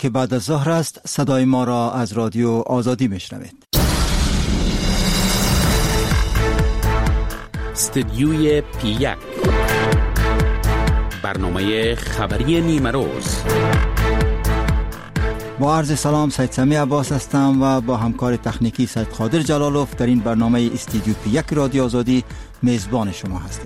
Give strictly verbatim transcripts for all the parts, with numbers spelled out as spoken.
که بعد از ظهر است. صدای ما را از رادیو آزادی میشنوید. استدیوی پی یک، برنامه خبری نیمه روز. با عرض سلام، سید سمی عباس هستم و با همکار تکنیکی سید قادر جلالوف در این برنامه استدیو پی یک رادیو آزادی میزبان شما هستیم.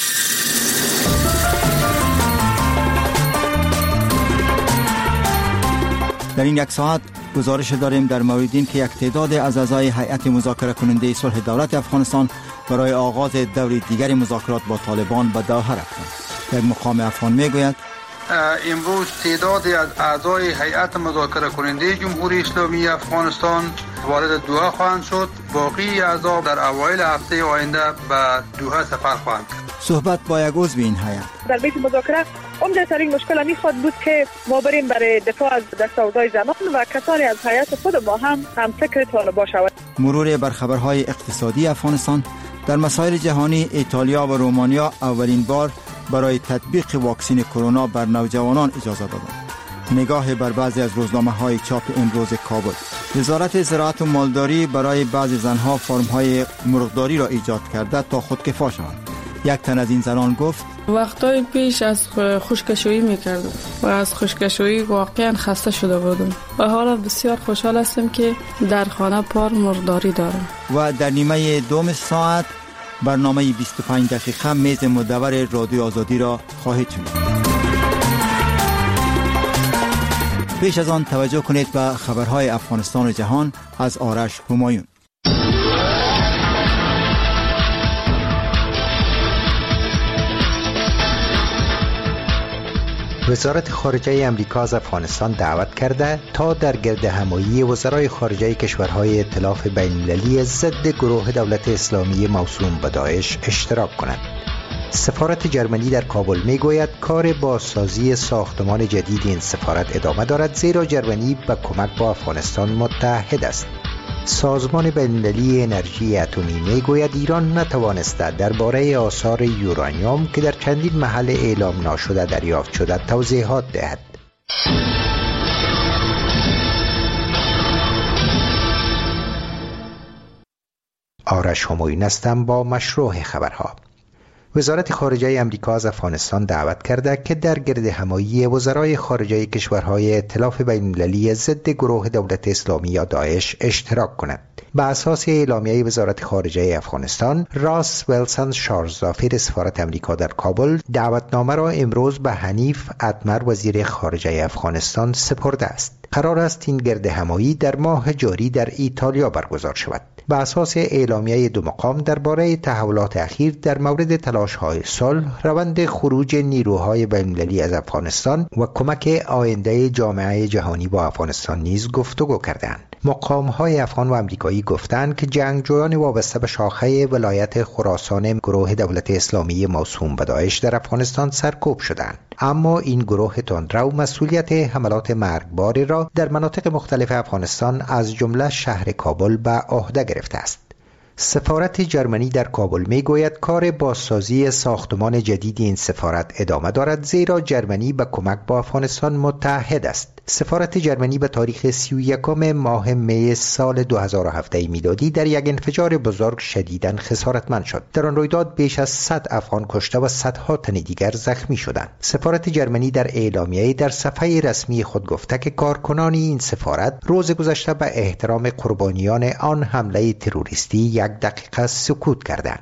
در این یک ساعت گزارش داریم در مورد این که یک تعداد از اعضای هیئت مذاکره کننده صلح دولت افغانستان برای آغاز دور دیگر مذاکرات با طالبان به دوحه رفتند. یک مقام افغان میگوید امروز تعدادی از اعضای هیئت مذاکره کننده جمهوری اسلامی افغانستان وارد دوحه خواهند شد. باقی اعضا در اوایل هفته آینده به دوحه سفر خواهند کرد. صحبت با یک عضو این هیئت. در بیت مذاکره عمده‌ترین مشکل می خواهد بود که ما بریم برای دفاع از دستاوردهای زنان و کسانی از هیئت خود ما هم هم فکر طالبان شود. مرور بر خبرهای اقتصادی افغانستان. در مسائل جهانی، ایتالیا و رومانیا اولین بار برای تطبیق واکسن کرونا بر نوجوانان اجازه دادند. نگاه بر بعضی از روزنامه‌های چاپ امروز کابل. وزارت زراعت و مالداری برای بعضی زنها فرم‌های مرغداری را ایجاد کرده تا خودکفا شوند. یک تن از این زنان گفت وقتای پیش از خشکشویی میکردم و از خشکشویی واقعا خسته شده بودم و حالا بسیار خوشحال هستم که در خانه پار مرغداری دارم. و در نیمه دوم ساعت برنامه بیست و پنج دقیقه میز مدور رادیو آزادی را خواهید شنید. پیش از آن توجه کنید به خبرهای افغانستان و جهان از آرش همایون. وزارت خارجه امریکا از افغانستان دعوت کرده تا در گرد همایی وزرای خارجه کشورهای ائتلاف بین‌المللی ضد گروه دولت اسلامی موسوم به داعش اشتراک کنند. سفارت جرمنی در کابل میگوید کار بازسازی ساختمان جدید این سفارت ادامه دارد، زیرا جرمنی به کمک با افغانستان متحد است. سازمان بین‌المللی انرژی اتمی میگوید ایران نتوانسته درباره آثار یورانیوم که در چندین محل اعلام ناشده دریافت شده توضیحات دهد. آرش همایون هستم با مشروع خبرها. وزارت خارجه امریکا از افغانستان دعوت کرده که در گرد همایی وزرای خارجه کشورهای ائتلاف بین‌المللی ضد گروه دولت اسلامی یا داعش اشتراک کنند. به اساس اعلامیه وزارت خارجه افغانستان، راس ولسن شارزافیر سفارت امریکا در کابل دعوتنامه را امروز به حنیف اتمر وزیر خارجه افغانستان سپرده است. قرار است این گرد همایی در ماه جاری در ایتالیا برگزار شود. به اساس اعلامیه دو مقام درباره تحولات اخیر در مورد تلاش‌های صلح، روند خروج نیروهای بین‌المللی از افغانستان و کمک آینده جامعه جهانی با افغانستان نیز گفتگو کردند. مقام‌های افغان و آمریکایی گفتند که جنگجویان وابسته به شاخه ولایت خراسان گروه دولت اسلامی موسوم به داعش در افغانستان سرکوب شدند، اما این گروه تندرو مسئولیت حملات مرگباری را در مناطق مختلف افغانستان از جمله شهر کابل به عهده گرفته است. سفارت جرمنی در کابل میگوید کار بازسازی ساختمان جدید این سفارت ادامه دارد، زیرا جرمنی به کمک با افغانستان متحد است. سفارت جرمنی به تاریخ سی و یکم ماه می سال دو هزار و هفت میلادی در یک انفجار بزرگ شدیداً خسارتمند شد. در آن رویداد بیش از صد افغان کشته و صدها تن دیگر زخمی شدند. سفارت جرمنی در اعلامیه در صفحه رسمی خود گفته که کارکنان این سفارت روز گذشته به احترام قربانیان آن حمله تروریستی یک دقیقه سکوت کردند.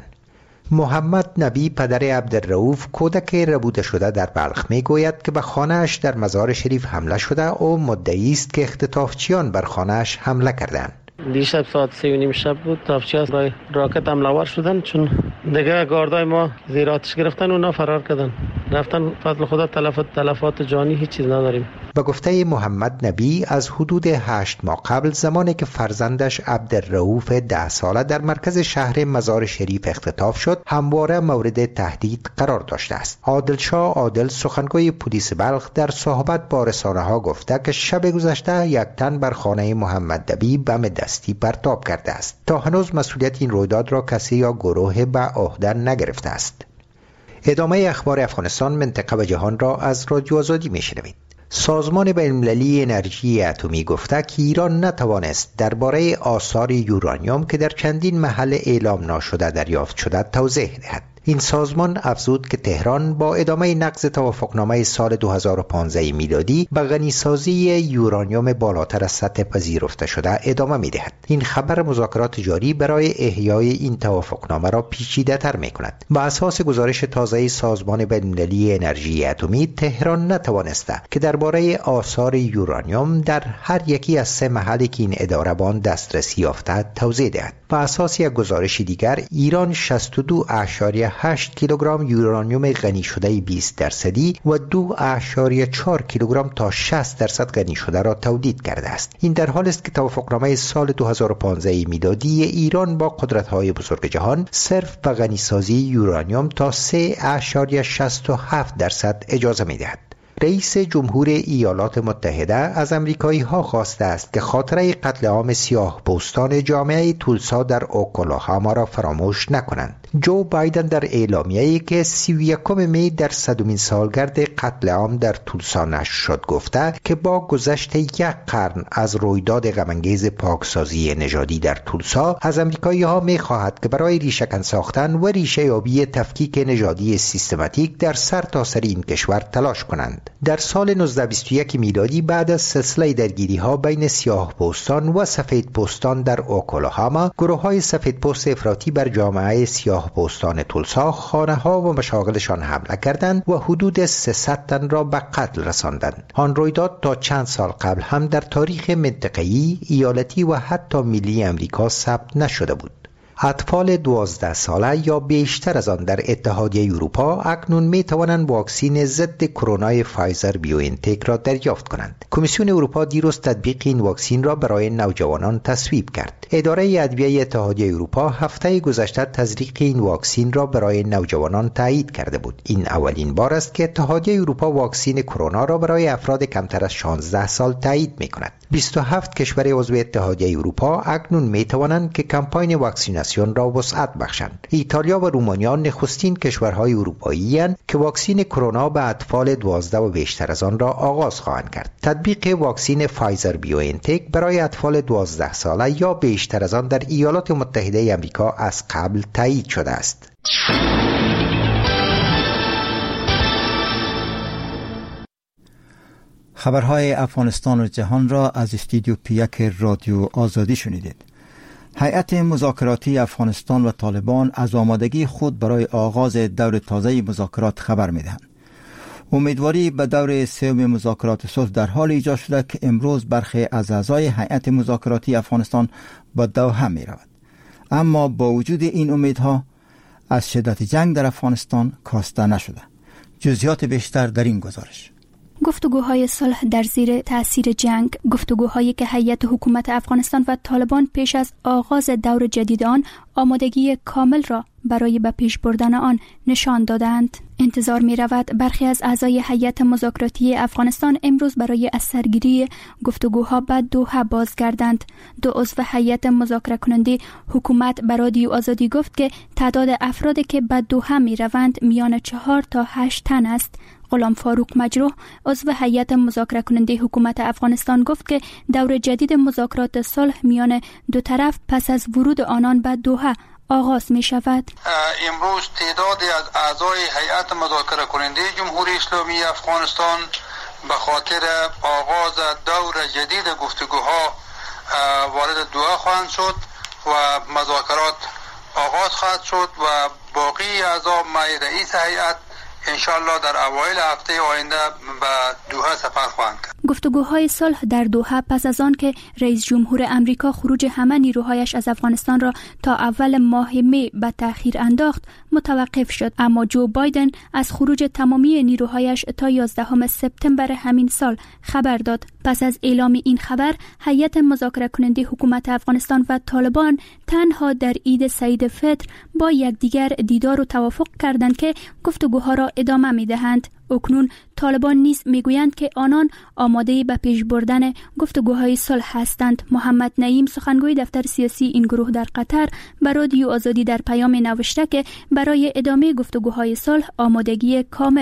محمد نبی پدر عبدالرؤوف کودک ربوده شده در بلخ میگوید که به خانه‌اش در مزار شریف حمله شده و مدعی است که اختطافچیان بر خانه‌اش حمله کردند. دیشب ساعت سی و نیم شب بود، تافچی از رای راکت حمله‌آور شدن، چون دیگه گاردای ما زیر آتش گرفتن اونا فرار کردن رفتن. فضل خدا تلفات تلفات جانی هیچ چیز نداریم. به گفته محمد نبی از حدود هشت ماه قبل، زمانی که فرزندش عبدالرؤوف ده ساله در مرکز شهر مزار شریف اختطاف شد، همواره مورد تهدید قرار داشته است. عادل شاه عادل سخنگوی پلیس بلخ در صحبت با رسانه‌ها گفته که شب گذشته یک تن بر خانه محمد نبی بم دستی پرتاب کرده است. تا هنوز مسئولیت این رویداد را کسی یا گروه به عهده نگرفته است. ادامه اخبار افغانستان، منطقه و جهان را از رادیو آزادی میشنوید. سازمان بین‌المللی انرژی اتمی گفته که ایران نتوانست درباره آثار یورانیوم که در چندین محل اعلام ناشده دریافت شده توضیح دهد. این سازمان افزود که تهران با ادامه نقض توافقنامه سال دو هزار و پانزده میلادی به غنیسازی یورانیوم بالاتر از سطح پذیرفته شده ادامه می‌دهد. این خبر مذاکرات جاری برای احیای این توافقنامه را پیچیده‌تر می‌کند. با اساس گزارش تازه سازمان بین‌المللی انرژی اتمی، تهران نتوانسته که درباره آثار یورانیوم در هر یکی از سه محلی که این اداره به آن دسترسی یافته توضیح دهد. با اساس یک گزارش دیگر، ایران شصت و دو اشاریه هشت کیلوگرم یورانیوم غنی شده بیست درصدی و دو اشاریه چهار کیلوگرم تا شصت درصد غنی شده را تولید کرده است. این در حالی است که توافقنامه سال دو هزار و پانزده میلادی ایران با قدرت‌های بزرگ جهان صرف به غنیسازی یورانیوم تا سه اشاریه شصت و هفت درصد اجازه می‌دهد. رئیس جمهور ایالات متحده از امریکایی ها خواسته است که خاطره قتل عام سیاه پوستان جامعه تولسا در اوکلاهاما را فراموش نکنند. جو بایدن در اعلامیه‌ای که سی و یکم می در صدمین سالگرد قتل عام در تولسا نشر شد گفته که با گذشت یک قرن از رویداد غم‌انگیز پاکسازی نژادی در تولسا، از امریکایی ها می خواهد که برای ریشه‌کن ساختن و ریشه یابی تفکیک نژادی سیستماتیک در سرتاسر این کشور تلاش کنند. در سال نوزده بیست و یک میلادی بعد از سلسله درگیری‌ها بین سیاه پوستان و سفید پوستان در اوکلاهاما، گروه‌های سفید پوست افراطی بر جامعه سیاه پوستان تولسا خانه‌ها و مشاغلشان حمله کردند و حدود سیصد تن را به قتل رساندند. آن رویداد تا چند سال قبل هم در تاریخ منطقه‌ای، ایالتی و حتی ملی امریکا ثبت نشده بود. اطفال دوازده ساله یا بیشتر از آن در اتحادیه اروپا اکنون می توانند واکسین ضد کرونا فایزر بیوانتک را دریافت کنند. کمیسیون اروپا دیروز تطبیق این واکسین را برای نوجوانان تصویب کرد. اداره ادویه اتحادیه اروپا هفته گذشته تزریق این واکسین را برای نوجوانان تایید کرده بود. این اولین بار است که اتحادیه اروپا واکسین کرونا را برای افراد کمتر از شانزده سال تایید می کند. بیست و هفت کشور عضو اتحادیه اروپا اکنون می توانند که کمپاین واکسیناسیون را وسعت بخشند. ایتالیا و رومانیا نخستین کشورهای اروپایی اند که واکسین کرونا به اطفال دوازده و بیشتر از آن را آغاز خواهند کرد. تطبیق واکسین فایزر بیوانتک برای اطفال دوازده ساله یا بیشتر از آن در ایالات متحده آمریکا از قبل تایید شده است. خبرهای افغانستان و جهان را از استودیو پی یک رادیو آزادی شنیدید. هیئت مذاکراتی افغانستان و طالبان از آمادگی خود برای آغاز دور تازه مذاکرات خبر می‌دهند. امیدواری به دور سوم مذاکرات صلح در حال ایجاد شده که امروز برخی از اعضای هیئت مذاکراتی افغانستان به دوحه می‌رود. اما با وجود این امیدها از شدت جنگ در افغانستان کاسته نشده. جزئیات بیشتر در این گزارش. گفتگوهای صلح در زیر تأثیر جنگ، گفتگوهایی که هیئت حکومت افغانستان و طالبان پیش از آغاز دور جدید آن آمادگی کامل را برای به پیش بردن آن نشان دادند. انتظار می رود برخی از اعضای هیئت مذاکراتی افغانستان امروز برای از سرگیری گفتگوها به دوحه بازگردند. دو عضو هیئت مذاکره کننده حکومت به رادیو آزادی گفت که تعداد افرادی که به دوحه می روند میان چهار تا هشت تن است. غلام فاروق مجروح عضو هیئت مذاکره کننده حکومت افغانستان گفت که دور جدید مذاکرات صلح میان دو طرف پس از ورود آنان به دوحه آغاز می شود. امروز تعدادی از اعضای هیئت مذاکره کننده جمهوری اسلامی افغانستان به خاطر آغاز دور جدید گفتگوها وارد دوحه خواهند شد و مذاکرات آغاز خواهد شد و باقی اعضا معی رئیس هیئت انشالله در اوایل هفته آینده به دوحه سفر خواهند کرد. گفتگوهای صلح در دوحه پس از آن که رئیس جمهور امریکا خروج همه نیروهایش از افغانستان را تا اول ماه می به تأخیر انداخت متوقف شد، اما جو بایدن از خروج تمامی نیروهایش تا یازدهم سپتامبر همین سال خبر داد. پس از اعلام این خبر، هیئت مذاکره کننده حکومت افغانستان و طالبان تنها در عید سعید فطر با یکدیگر دیدار و توافق کردند که گفتگوها را ادامه می‌دهند. اکنون طالبان نیز میگویند که آنان آماده به پیش بردن گفتگوهای صلح هستند. محمد نعیم سخنگوی دفتر سیاسی این گروه در قطر به رادیو آزادی در پیام نوشته که برای ادامه گفتگوهای صلح آمادگی کامل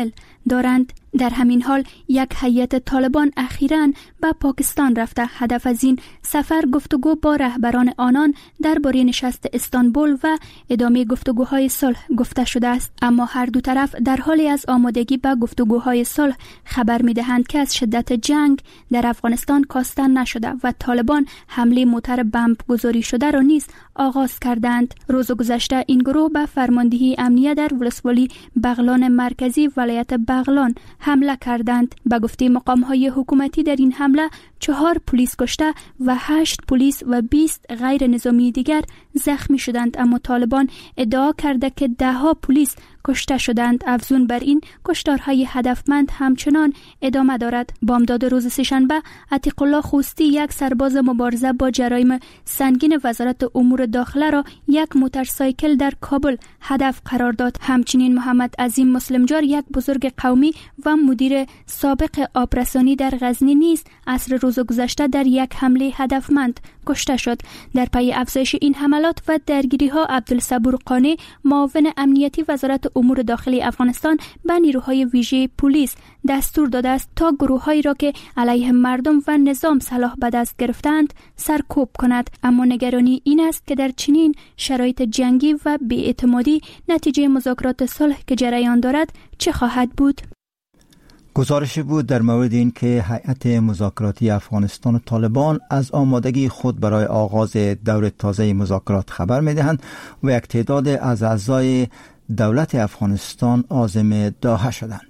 دارند. در همین حال یک هیئت طالبان اخیراً به پاکستان رفته. هدف از این سفر گفتگو با رهبران آنان درباره نشست استانبول و ادامه گفتگوهای صلح گفته شده است. اما هر دو طرف در حالی از آمادگی به گفتگوهای صلح خبر می‌دهند که از شدت جنگ در افغانستان کاسته نشده و طالبان حمله موتر بمب گذاری شده را نیز آغاز کردند. روز گذشته این گروه به فرماندهی امنیه در ولسوالی بغلان مرکزی ولایت بغلان حمله کردند. به گفته مقام‌های حکومتی در این حمله چهار پلیس کشته و هشت پلیس و بیست غیر نظامی دیگر زخمی شدند، اما طالبان ادعا کرده که ده ها پلیس کشته شدند. افزون بر این کشتارهای هدفمند همچنان ادامه دارد. بامداد روز سه‌شنبه عتیق الله خوستی، یک سرباز مبارزه با جرایم سنگین وزارت امور داخله را یک موتورسایکل در کابل هدف قرار داد. همچنین محمد عظیم مسلمجار، یک بزرگ قومی و مدیر سابق آبرسانی در غزنی نیز عصر روز گذشته در یک حمله هدفمند کشته شد. در پی افزایش این حملات و درگیری ها، عبدالصبور قانی، معاون امنیتی وزارت امور داخلی افغانستان، به نیروهای ویژه پلیس دستور داده است تا گروهایی را که علیه مردم و نظام سلاح به دست گرفتند سرکوب کند. اما نگرانی این است که در چنین شرایط جنگی و بی‌اعتمادی نتیجه مذاکرات صلح که جریان دارد چه خواهد بود؟ گزارش بود در مورد این که هیئت مذاکراتی افغانستان و طالبان از آمادگی خود برای آغاز دور تازه مذاکرات خبر می‌دهند و یک تعداد از اعضای دولت افغانستان عازم دوحه شدند.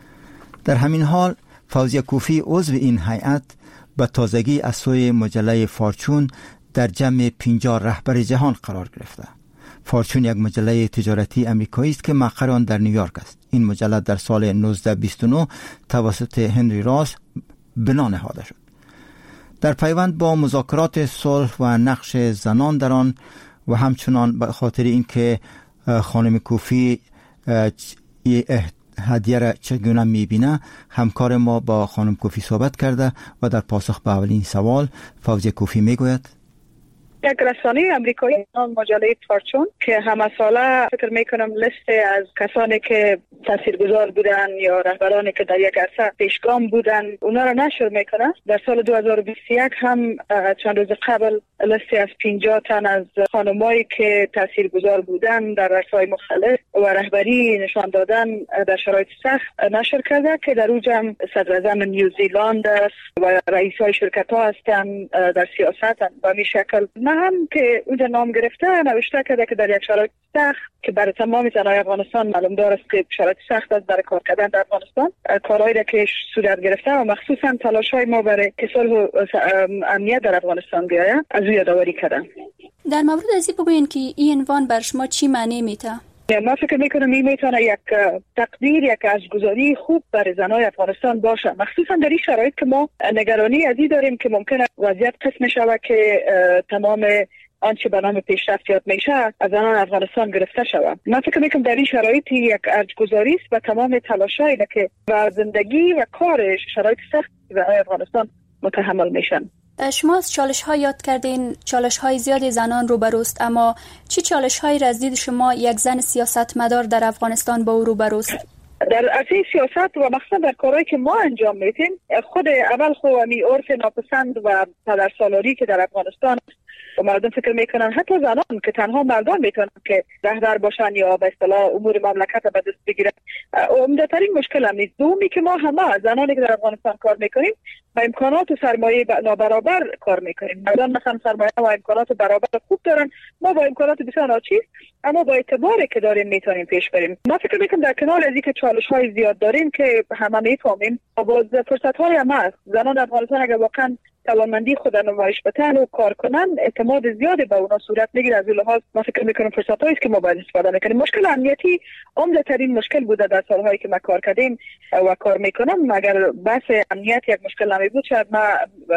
در همین حال فوزیه کوفی، عضو این هیئت، به تازگی از سوی مجله فارچون در جمع پنجاه رهبر جهان قرار گرفته. فارچون یک مجله تجارتی امریکایی است که مقر آن در نیویورک است. این مجله در سال نوزده بیست و نه توسط هنری راس بنا نهاده شد. در پیوند با مذاکرات صلح و نقش زنان در آن و همچنان به خاطر اینکه خانم کوفی هدیه را چگونه میبینه، همکار ما با خانم کوفی صحبت کرده و در پاسخ به اولین سوال فوزیه کوفی میگوید یک رسانه امریکایی نام مجله فارچون که همه ساله فکر میکنم لیست از کسانی که تاثیرگذار بودن یا رهبرانی که در یک عرصه پیشگام بودن اونا را نشر میکنه. در سال دو هزار و بیست و یک هم چند روز قبل لیستی از پنجاه تن از خانمایی که تاثیرگذار بودن در عرصه‌های مختلف و رهبری نشان دادن در شرایط سخت نشر کرده که در او جمع صدر اعظم نیوزیلند و رئیسای شرکت ها هستند در سیاست و می شکل. نه هم که اونجا نام گرفته نوشته کرده که در یک شرایط سخت که برای تمام زنای افغانستان معلوم دار است که شرایط سخت است برای کار کردن در افغانستان، کارهایی را که صورت گرفته و مخصوصا تلاش‌های ما برای که صلح و امنیت در افغانستان بیاید از او یادآوری کردن. در مورد از این بگوین که این عنوان بر شما چی معنی میده؟ ما فکر میکنم این میتونه یک تقدیر، یک ارزش‌گذاری خوب برای زنای افغانستان باشه، مخصوصا در این شرایط که ما نگرانی از این داریم که ممکنه وضعیت قسم شود که تمام آنچه به نام پیشرفت یاد میشه از زنان افغانستان گرفته شود. من فکر میکنم در این شرایط یک ارزش‌گذاری است و تمام تلاشایی که و زندگی و کارش شرایط سخت زنای افغانستان متحمل میشن. شما از چالش ها یاد کردین، چالش های زیاد زنان روبروست، اما چی چالش هایی را از دید شما یک زن سیاستمدار در افغانستان با او روبروست؟ در عرصه سیاست و مخصوصا در کارهایی که ما انجام میدیم، خود اول خو امی عرف ناپسند و پدرسالاری که در افغانستان و مردم فکر میکنن حتی زنان که تنها مردان میتونن که رهبر باشن یا به اصطلاح امور مملکت به دست بگیرن، عمده‌ترین مشکل هم نیست. دومی که ما همه زنانی که در افغانستان کار میکنیم با امکانات و سرمایه نابرابر کار میکنیم. مردان مثلا سرمایه و امکانات برابر خوب دارن، ما با امکانات بسیار ناچیز اما با اعتباری که داریم میتونیم پیش بریم. ما فکر میکنم در کنار از اینکه چالش های زیاد داریم که همه میفهمیم، باز فرصت های هم هست. زنان افغانستان اگر واقعا توانمندی خود را نمایش بدن و کار کنن، اعتماد زیادی به اونا صورت میگیره. از این لحاظ ما فکر میکنم فرصتایی است که ما باید استفاده میکنیم. مشکل امنیتی عمده ترین مشکل بوده در سالهایی که ما کار کردیم و کار میکنم. اگر بحث امنیت یک مشکل نمی بود، شاید ما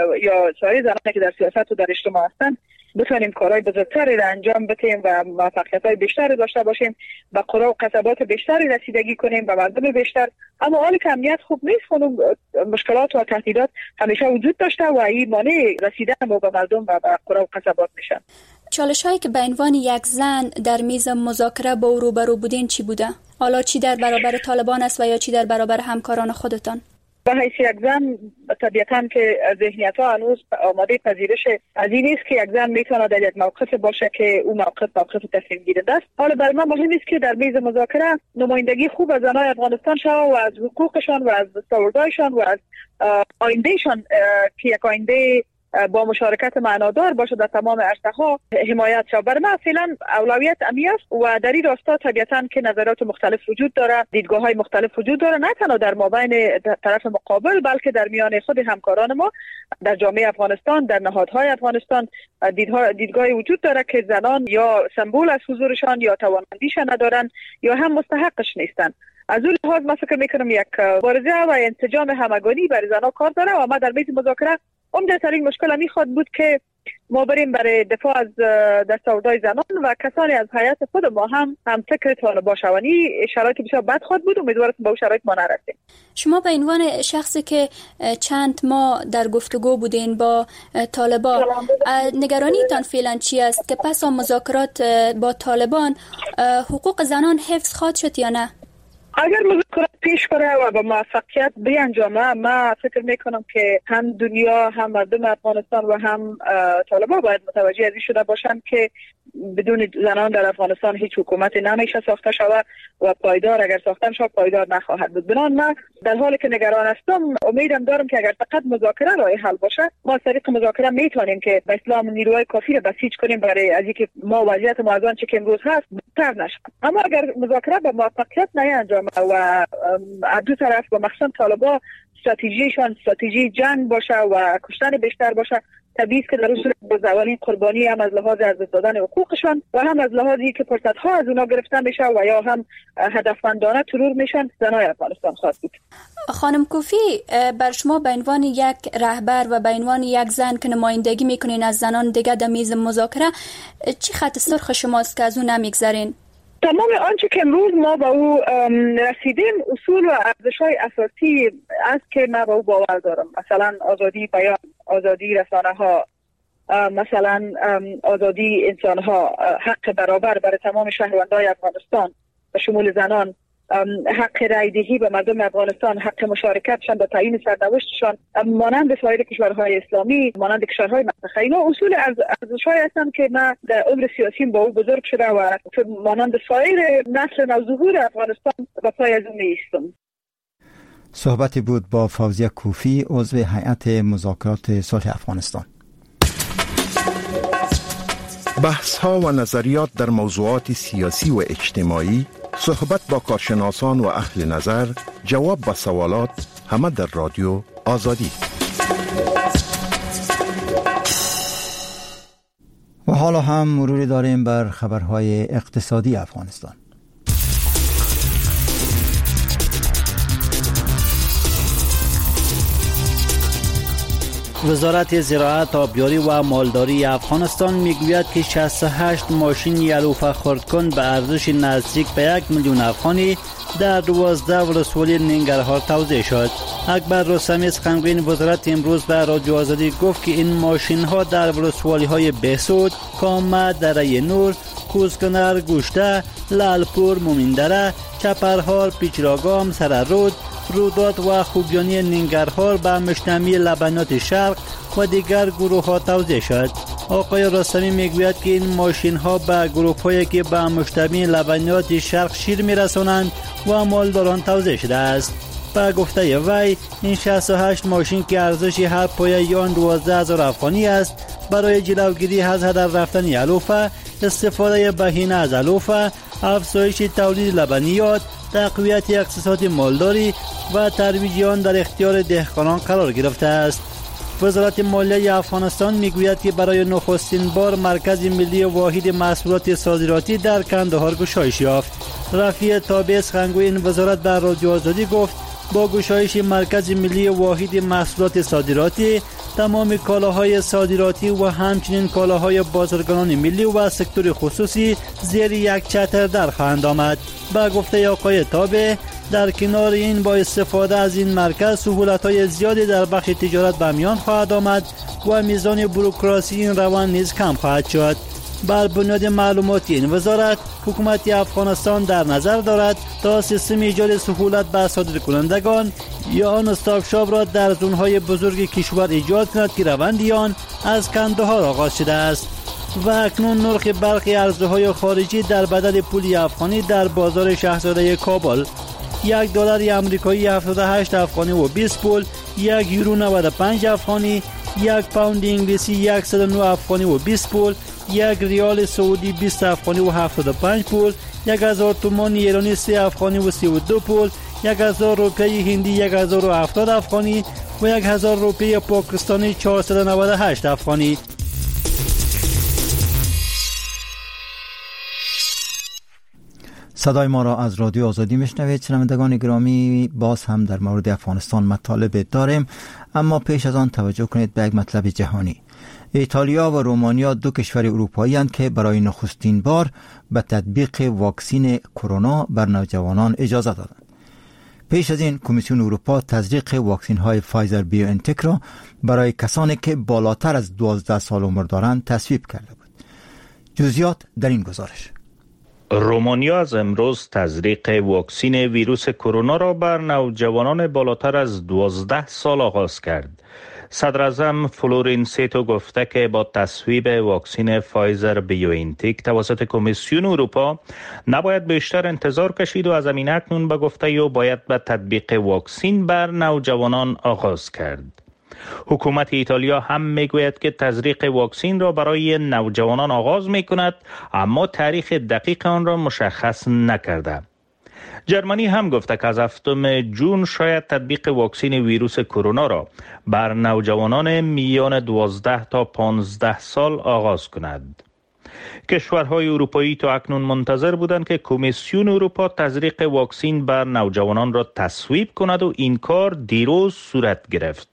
یا سایر زنانی که در سیاست و در اجتماع هستن بتونیم کارهای بزرگتری را انجام بدیم و موفقیت‌های بیشتری داشته باشیم، به قرى و قصبات بیشتری رسیدگی کنیم، به مردم بیشتر. اما حالی که امنیت خوب نیست، خود مشکلات و تهدیدات همیشه وجود داشته و این مانع رسیدن ما به مردم و به قرى و قصبات میشن. چالش هایی که به عنوان یک زن در میز مذاکره با او روبرو بودین چی بوده؟ حالا چی در برابر طالبان است و یا چی در برابر همکاران خودتان؟ به حیث یک زن طبیعتاً که ذهنیت ها هنوز آماده پذیرش از این نیست که یک زن میتونه در یک موقف باشه که او موقف موقف تصمیم گیرنده است. حالا برای من مهم است که در میز مذاکره نمایندگی خوب از زنان افغانستان شود و از حقوقشان و از دستاوردهایشان و از آیندهشان که یک آینده با مشارکت معنادار باشه در تمام عرصه ها حمایت شود. برای من فعلا اولویت امنیت است و در این راستا طبیعتاً که نظرات مختلف وجود داره، دیدگاه های مختلف وجود داره، نه تنها در مابین طرف مقابل بلکه در میان خود همکاران ما در جامعه افغانستان، در نهادهای افغانستان دیدها دیدگاهی وجود داره که زنان یا سمبل از حضورشان یا توانمندیش ندارن یا هم مستحقش نیستن. از اون لحاظ من فکر میکنم یک مبارزه و انسجام همگانی برای زنان کار داره و ما در میز مذاکره عمده ترین مشکل می خواهد بود که ما بریم برای دفاع از دستاوردهای زنان و کسانی از هیئت خود ما هم هم فکر طالبان شوانی شرایط بسیار بد خواهد بود. امیدوارم به اون شرایط ما نرسیم. شما به عنوان شخصی که چند ماه در گفتگو بودین با طالبان، نگرانیتان فعلا چی است که پس از مذاکرات با طالبان حقوق زنان حفظ خواهد شد یا نه؟ اگر مذاکرات پیش بره و با موفقیت بیانجامه، من فکر میکنم که هم دنیا هم مردم افغانستان و هم طالبان باید متوجه از این شده باشند که بدون زنان در افغانستان هیچ حکومتی نمیشه ساخته شود و پایدار اگر ساخته شود پایدار نخواهد بود. بنابراین من در حالی که نگران هستم امیدم دارم که اگر فقط مذاکره راه حل باشه، ما از طریق مذاکره میتونیم که به اسلام نیروهای کافی را بسیج کنیم برای از اینکه ما وضعیت ما از آنچه که امروز هست بهتر نشه. اما اگر مذاکره به موفقیت نیانجامه و از دو طرف و مخصوصا طالبان استراتژیشان استراتژی جنگ باشه و کشتن بیشتر باشه، طبیعی که در اصول بزرگوارین قربانی هم از لحاظ از دادن حقوقشان و هم از لحاظی که فرصت ها از اونا گرفته میشه و یا هم هدفمندانه ترور میشن زنای افغانستان خواهد بود. خانم کوفی، بر شما به عنوان یک رهبر و به عنوان یک زن که نمایندگی میکنین از زنان دیگه در میز مذاکره، چی خط سرخ شماست که از اون نمیگذرین؟ تمام آنچه که امروز ما با او رسیدیم اصول و ارزش‌های اساسی است که من با او باور دارم. مثلا آزادی بیان، آزادی رسانه ها، مثلا آزادی انسان ها، حق برابر برای تمام شهروندان افغانستان به شمول زنان، حق رای دهی به مردم افغانستان، حق مشارکتشان در تعیین سرنوشتشان مانند سایر کشورهای اسلامی، مانند کشورهای منطقه. اینا اصول ارزش‌هایی هستند که من در عمر سیاسی با او بزرگ شده و مانند سایر نسل نوظهور افغانستان و پای از اون می‌ایستم. صحبتی بود با فوزیه کوفی، عضو هیئت مذاکرات صلح افغانستان. بحث‌ها و نظریات در موضوعات سیاسی و اجتماعی، صحبت با کارشناسان و اهل نظر، جواب به سوالات، همه در رادیو آزادی. و حالا هم مروری داریم بر خبرهای اقتصادی افغانستان. وزارت زراعت، آبیاری و مالداری افغانستان میگوید که شصت و هشت ماشین یلوفه خردکن به ارزش نزدیک به یک میلیون افغانی در دوازده ولسوالی ننگرهار توزیع شد. اکبر رستمی سخنگوی وزارت امروز به رادیو آزادی گفت که این ماشین ها در ولسوالی های بهسود، کامه، دره نور، کوزکنر، گوشته، لالپور، مومیندره، چپرهار، پیچراگام، سررود، رودات و خوگیانی ننگرهار به مشتمی لبنیات شرق و دیگر گروه ها توزیع شد. آقای رستمی میگوید که این ماشین ها به گروه هایی که به مشتمی لبنیات شرق شیر میرسانند و مالداران توزیع شده است. به گفته وی این شصت و هشت ماشین که ارزش هر پایه آن دوازده هزار افغانی است برای جلوگیری از هدر رفتن علوفه، استفاده بهینه از علوفه، افزایش تولید لبنیات، تقویت اقتصاد مالداری و ترویج آن در اختیار دهقانان قرار گرفته است. وزارت مالیه افغانستان میگوید که برای نخستین بار مرکز ملی واحد محصولات صادراتی در کندهار گشایش یافت. رفیع تابع سخنگوی این وزارت به رادیو آزادی گفت با گشایش مرکز ملی واحد محصولات صادراتی تمام کالاهای صادراتی و همچنین کالاهای بازرگانان ملی و سکتور خصوصی زیر یک چتر در خواهند آمد. به گفته آقای تابع در کنار این با استفاده از این مرکز سهولت‌های زیادی در بخش تجارت به میان خواهد آمد و میزان بوروکراسی این روند نیز کم خواهد شد. بر بنیاد معلومات این وزارت، حکومت افغانستان در نظر دارد تا سیستم ایجاد سهولت به صادرکنندگان یا آن استاک شاپ را در زونهای بزرگ کشور ایجاد کند که روند آن از کندهار آغاز شده است و اکنون نرخ برخی ارزهای خارجی در بدل پول افغانی در بازار شاهزاده کابل یک دلار آمریکایی هفتاد و هشت افغانی و بیست پول، یک یورو نود و پنج افغانی، یک پوند انگلیسی صد و نه افغانی و بیست پول، یک ریال سعودی بیست افغانی و هفتاد و پنج پول، یک هزار تومان ایرانی سه افغانی و سی و دو پول، یک هزار روپیه هندی یک هزار و هفتاد افغانی و یک هزار روپیه پاکستانی چهارصد و نود و هشت افغانی. صدای ما را از رادیو آزادی میشنوید. شنوندگان گرامی، باز هم در مورد افغانستان مطالب داریم، اما پیش از آن توجه کنید به یک مطلب جهانی. ایتالیا و رومانیا دو کشور اروپایی هستند که برای نخستین بار به تطبیق واکسین کرونا بر نوجوانان اجازه دادند. پیش از این کمیسیون اروپا تزریق واکسین های فایزر بیو انتک را برای کسانی که بالاتر از دوازده سال عمر دارند تصویب کرده بود. جزئیات در این گزارش. رومانیا از امروز تزریق واکسین ویروس کرونا را بر نوجوانان بالاتر از دوازده سال آغاز کرد. صدر اعظم فلورینسیتو گفته که با تصویب واکسین فایزر بیو انتک توسط کمیسیون اروپا نباید بیشتر انتظار کشید و از همین اکنون به گفته او باید به تطبیق واکسین بر نوجوانان آغاز کرد. حکومت ایتالیا هم میگوید که تزریق واکسین را برای نوجوانان آغاز میکند، اما تاریخ دقیق آن را مشخص نکرده. جرمنی هم گفته که از هفتم جون شاید تطبیق واکسین ویروس کرونا را بر نوجوانان میان دوازده تا پانزده سال آغاز کند. کشورهای اروپایی تا اکنون منتظر بودند که کمیسیون اروپا تزریق واکسین بر نوجوانان را تصویب کند و این کار دیروز صورت گرفت.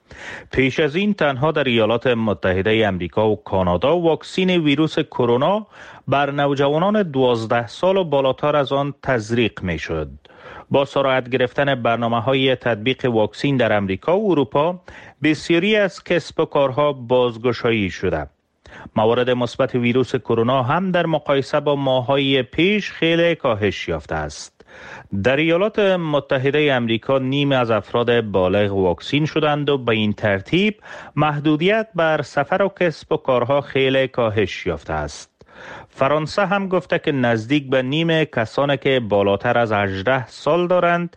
پیش از این تنها در ایالات متحده آمریکا و کانادا واکسین ویروس کرونا بر نوجوانان دوازده سال و بالاتر از آن تزریق می شد. با سرعت گرفتن برنامه‌های تطبیق واکسین در آمریکا و اروپا، بسیاری از کسب و کارها بازگشایی شده. موارد مثبت ویروس کرونا هم در مقایسه با ماه‌های پیش خیلی کاهش یافته است. در ایالات متحده آمریکا نیم از افراد بالغ واکسین شدند و به این ترتیب محدودیت بر سفر و کسب و کارها خیلی کاهش یافته است. فرانسه هم گفته که نزدیک به نیم کسانی که بالاتر از هجده سال دارند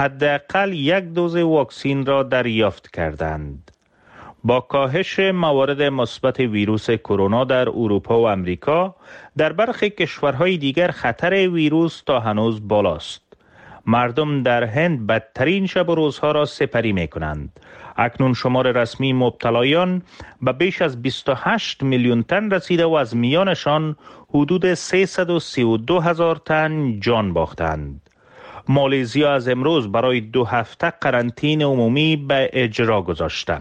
حداقل یک دوز واکسین را دریافت کردند. با کاهش موارد مثبت ویروس کرونا در اروپا و آمریکا، در برخی کشورهای دیگر خطر ویروس تا هنوز بالاست. مردم در هند بدترین شب و روزها را سپری می کنند. اکنون شمار رسمی مبتلایان به بیش از بیست و هشت میلیون تن رسیده و از میانشان حدود سیصد و سی و دو هزار تن جان باختند. مالزیا از امروز برای دو هفته قرنطینه عمومی به اجرا گذاشته.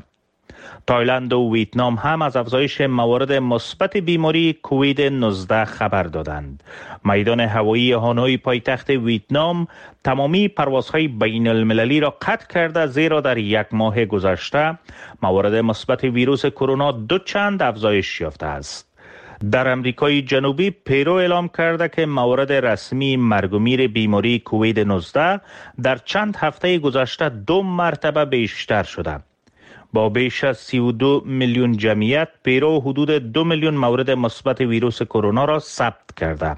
تایلند و ویتنام هم از افزایش موارد مثبت بیماری کووید نوزده خبر دادند. میدان هوایی هانوی پایتخت ویتنام تمامی پروازهای بین المللی را قطع کرده، زیرا در یک ماه گذشته موارد مثبت ویروس کرونا دو چند افزایش یافته است. در امریکای جنوبی پیرو اعلام کرده که موارد رسمی مرگ و میر بیماری کووید نوزده در چند هفته گذشته دو مرتبه بیشتر شده. با بیش از سی و دو میلیون جمعیت، پیرو حدود دو میلیون مورد مثبت ویروس کرونا را ثبت کرده.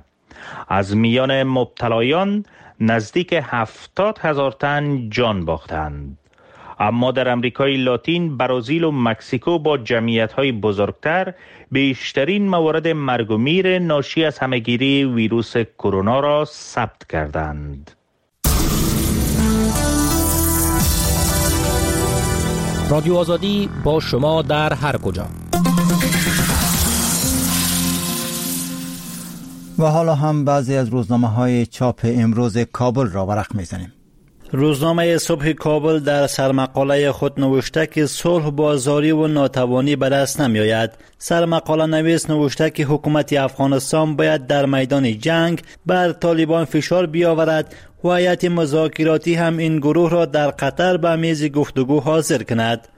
از میان مبتلایان نزدیک هفتاد هزار تن جان باختند. اما در امریکای لاتین، برزیل و مکزیکو با جمعیت‌های بزرگتر بیشترین موارد مرگ و میر ناشی از همهگیری ویروس کرونا را ثبت کردند. رادیو آزادی با شما در هر کجا. و حالا هم بعضی از روزنامه‌های چاپ امروز کابل را ورق می‌زنیم. روزنامه صبح کابل در سرمقاله خود نوشته که صلح با زاری و ناتوانی به دست نمی‌آید. سرمقاله نویس نوشته که حکومت افغانستان باید در میدان جنگ بر طالبان فشار بیاورد و هیئت مذاکراتی هم این گروه را در قطر به میز گفتگو حاضر کند.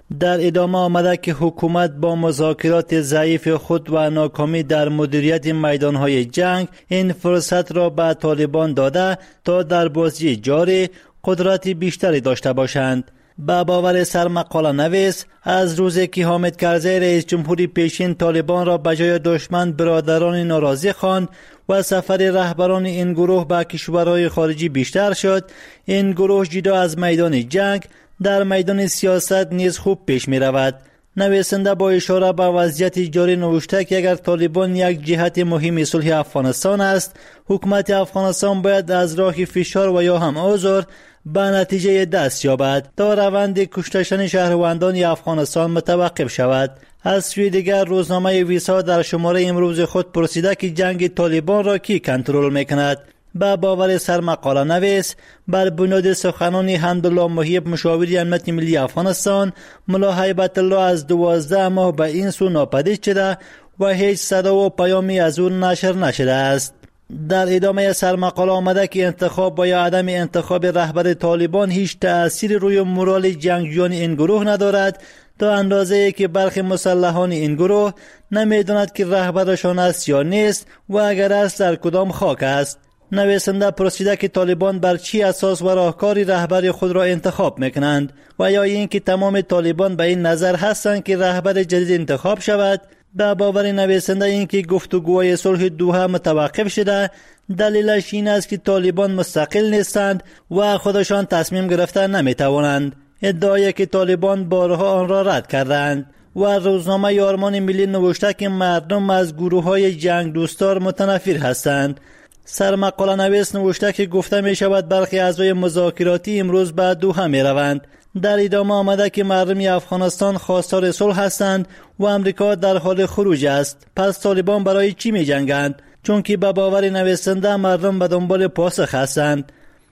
در ادامه آمده که حکومت با مذاکرات ضعیف خود و ناکامی در مدیریت میدانهای جنگ این فرصت را به طالبان داده تا در بازی جاری قدرت بیشتری داشته باشند. با باور سرمقاله نویس، از روزی که حامد کرزی رئیس جمهوری پیشین طالبان را به جای دشمن برادران ناراضی خواند و سفر رهبران این گروه به کشورهای خارجی بیشتر شد، این گروه جدا از میدان جنگ در میدان سیاست نیز خوب پیش می رود. نویسنده با اشاره به وضعیت جاری نوشته که اگر طالبان یک جهت مهم صلح افغانستان است، حکومت افغانستان باید از راه فشار و یا هم عذر به نتیجه دست یابد تا روند کشتشن شهروندان افغانستان متوقف شود. از سوی دیگر روزنامه ویسا در شماره امروز خود پرسیده که جنگ طالبان را کی کنترل میکند. با باور سرمقاله نویس، بر بنیاد سخنان حمدالله محیب مشاور امنیت ملی افغانستان، ملا هیبت الله از دوازده ماه به این سو ناپدید شده و هیچ صدا و پیامی از او نشر نشده است. در ادامه سرمقاله آمده که انتخاب و یا عدم انتخاب رهبر طالبان هیچ تأثیر روی مورال جنگجویان این گروه ندارد، تا اندازه که برخی مسلحان این گروه نمیداند که رهبرشان است یا نیست و اگر است در کدام خاک است. نویسنده پرسیده که طالبان بر چی اساس و راهکاری رهبر خود را انتخاب میکنند و یا اینکه تمام طالبان به این نظر هستند که رهبر جدید انتخاب شود. به باور نویسنده اینکه گفتگوهای صلح دوحه متوقف شده، دلیلش این است که طالبان مستقل نیستند و خودشان تصمیم گرفته نمیتوانند، ادعایی که طالبان بارها آن را رد کردند. و روزنامه آرمان ملی نوشته که مردم از گروه‌های جنگ دوستار متنفر هستند. سرمقاله نویس نوشته که گفته می شود برخی اعضای مذاکراتی امروز به دوحه می روند. در ادامه آمده که مردم افغانستان خواستار صلح هستند و امریکا در حال خروج است. پس طالبان برای چی می جنگند؟ چون که به باور نویسنده مردم به دنبال پاسخ هستند.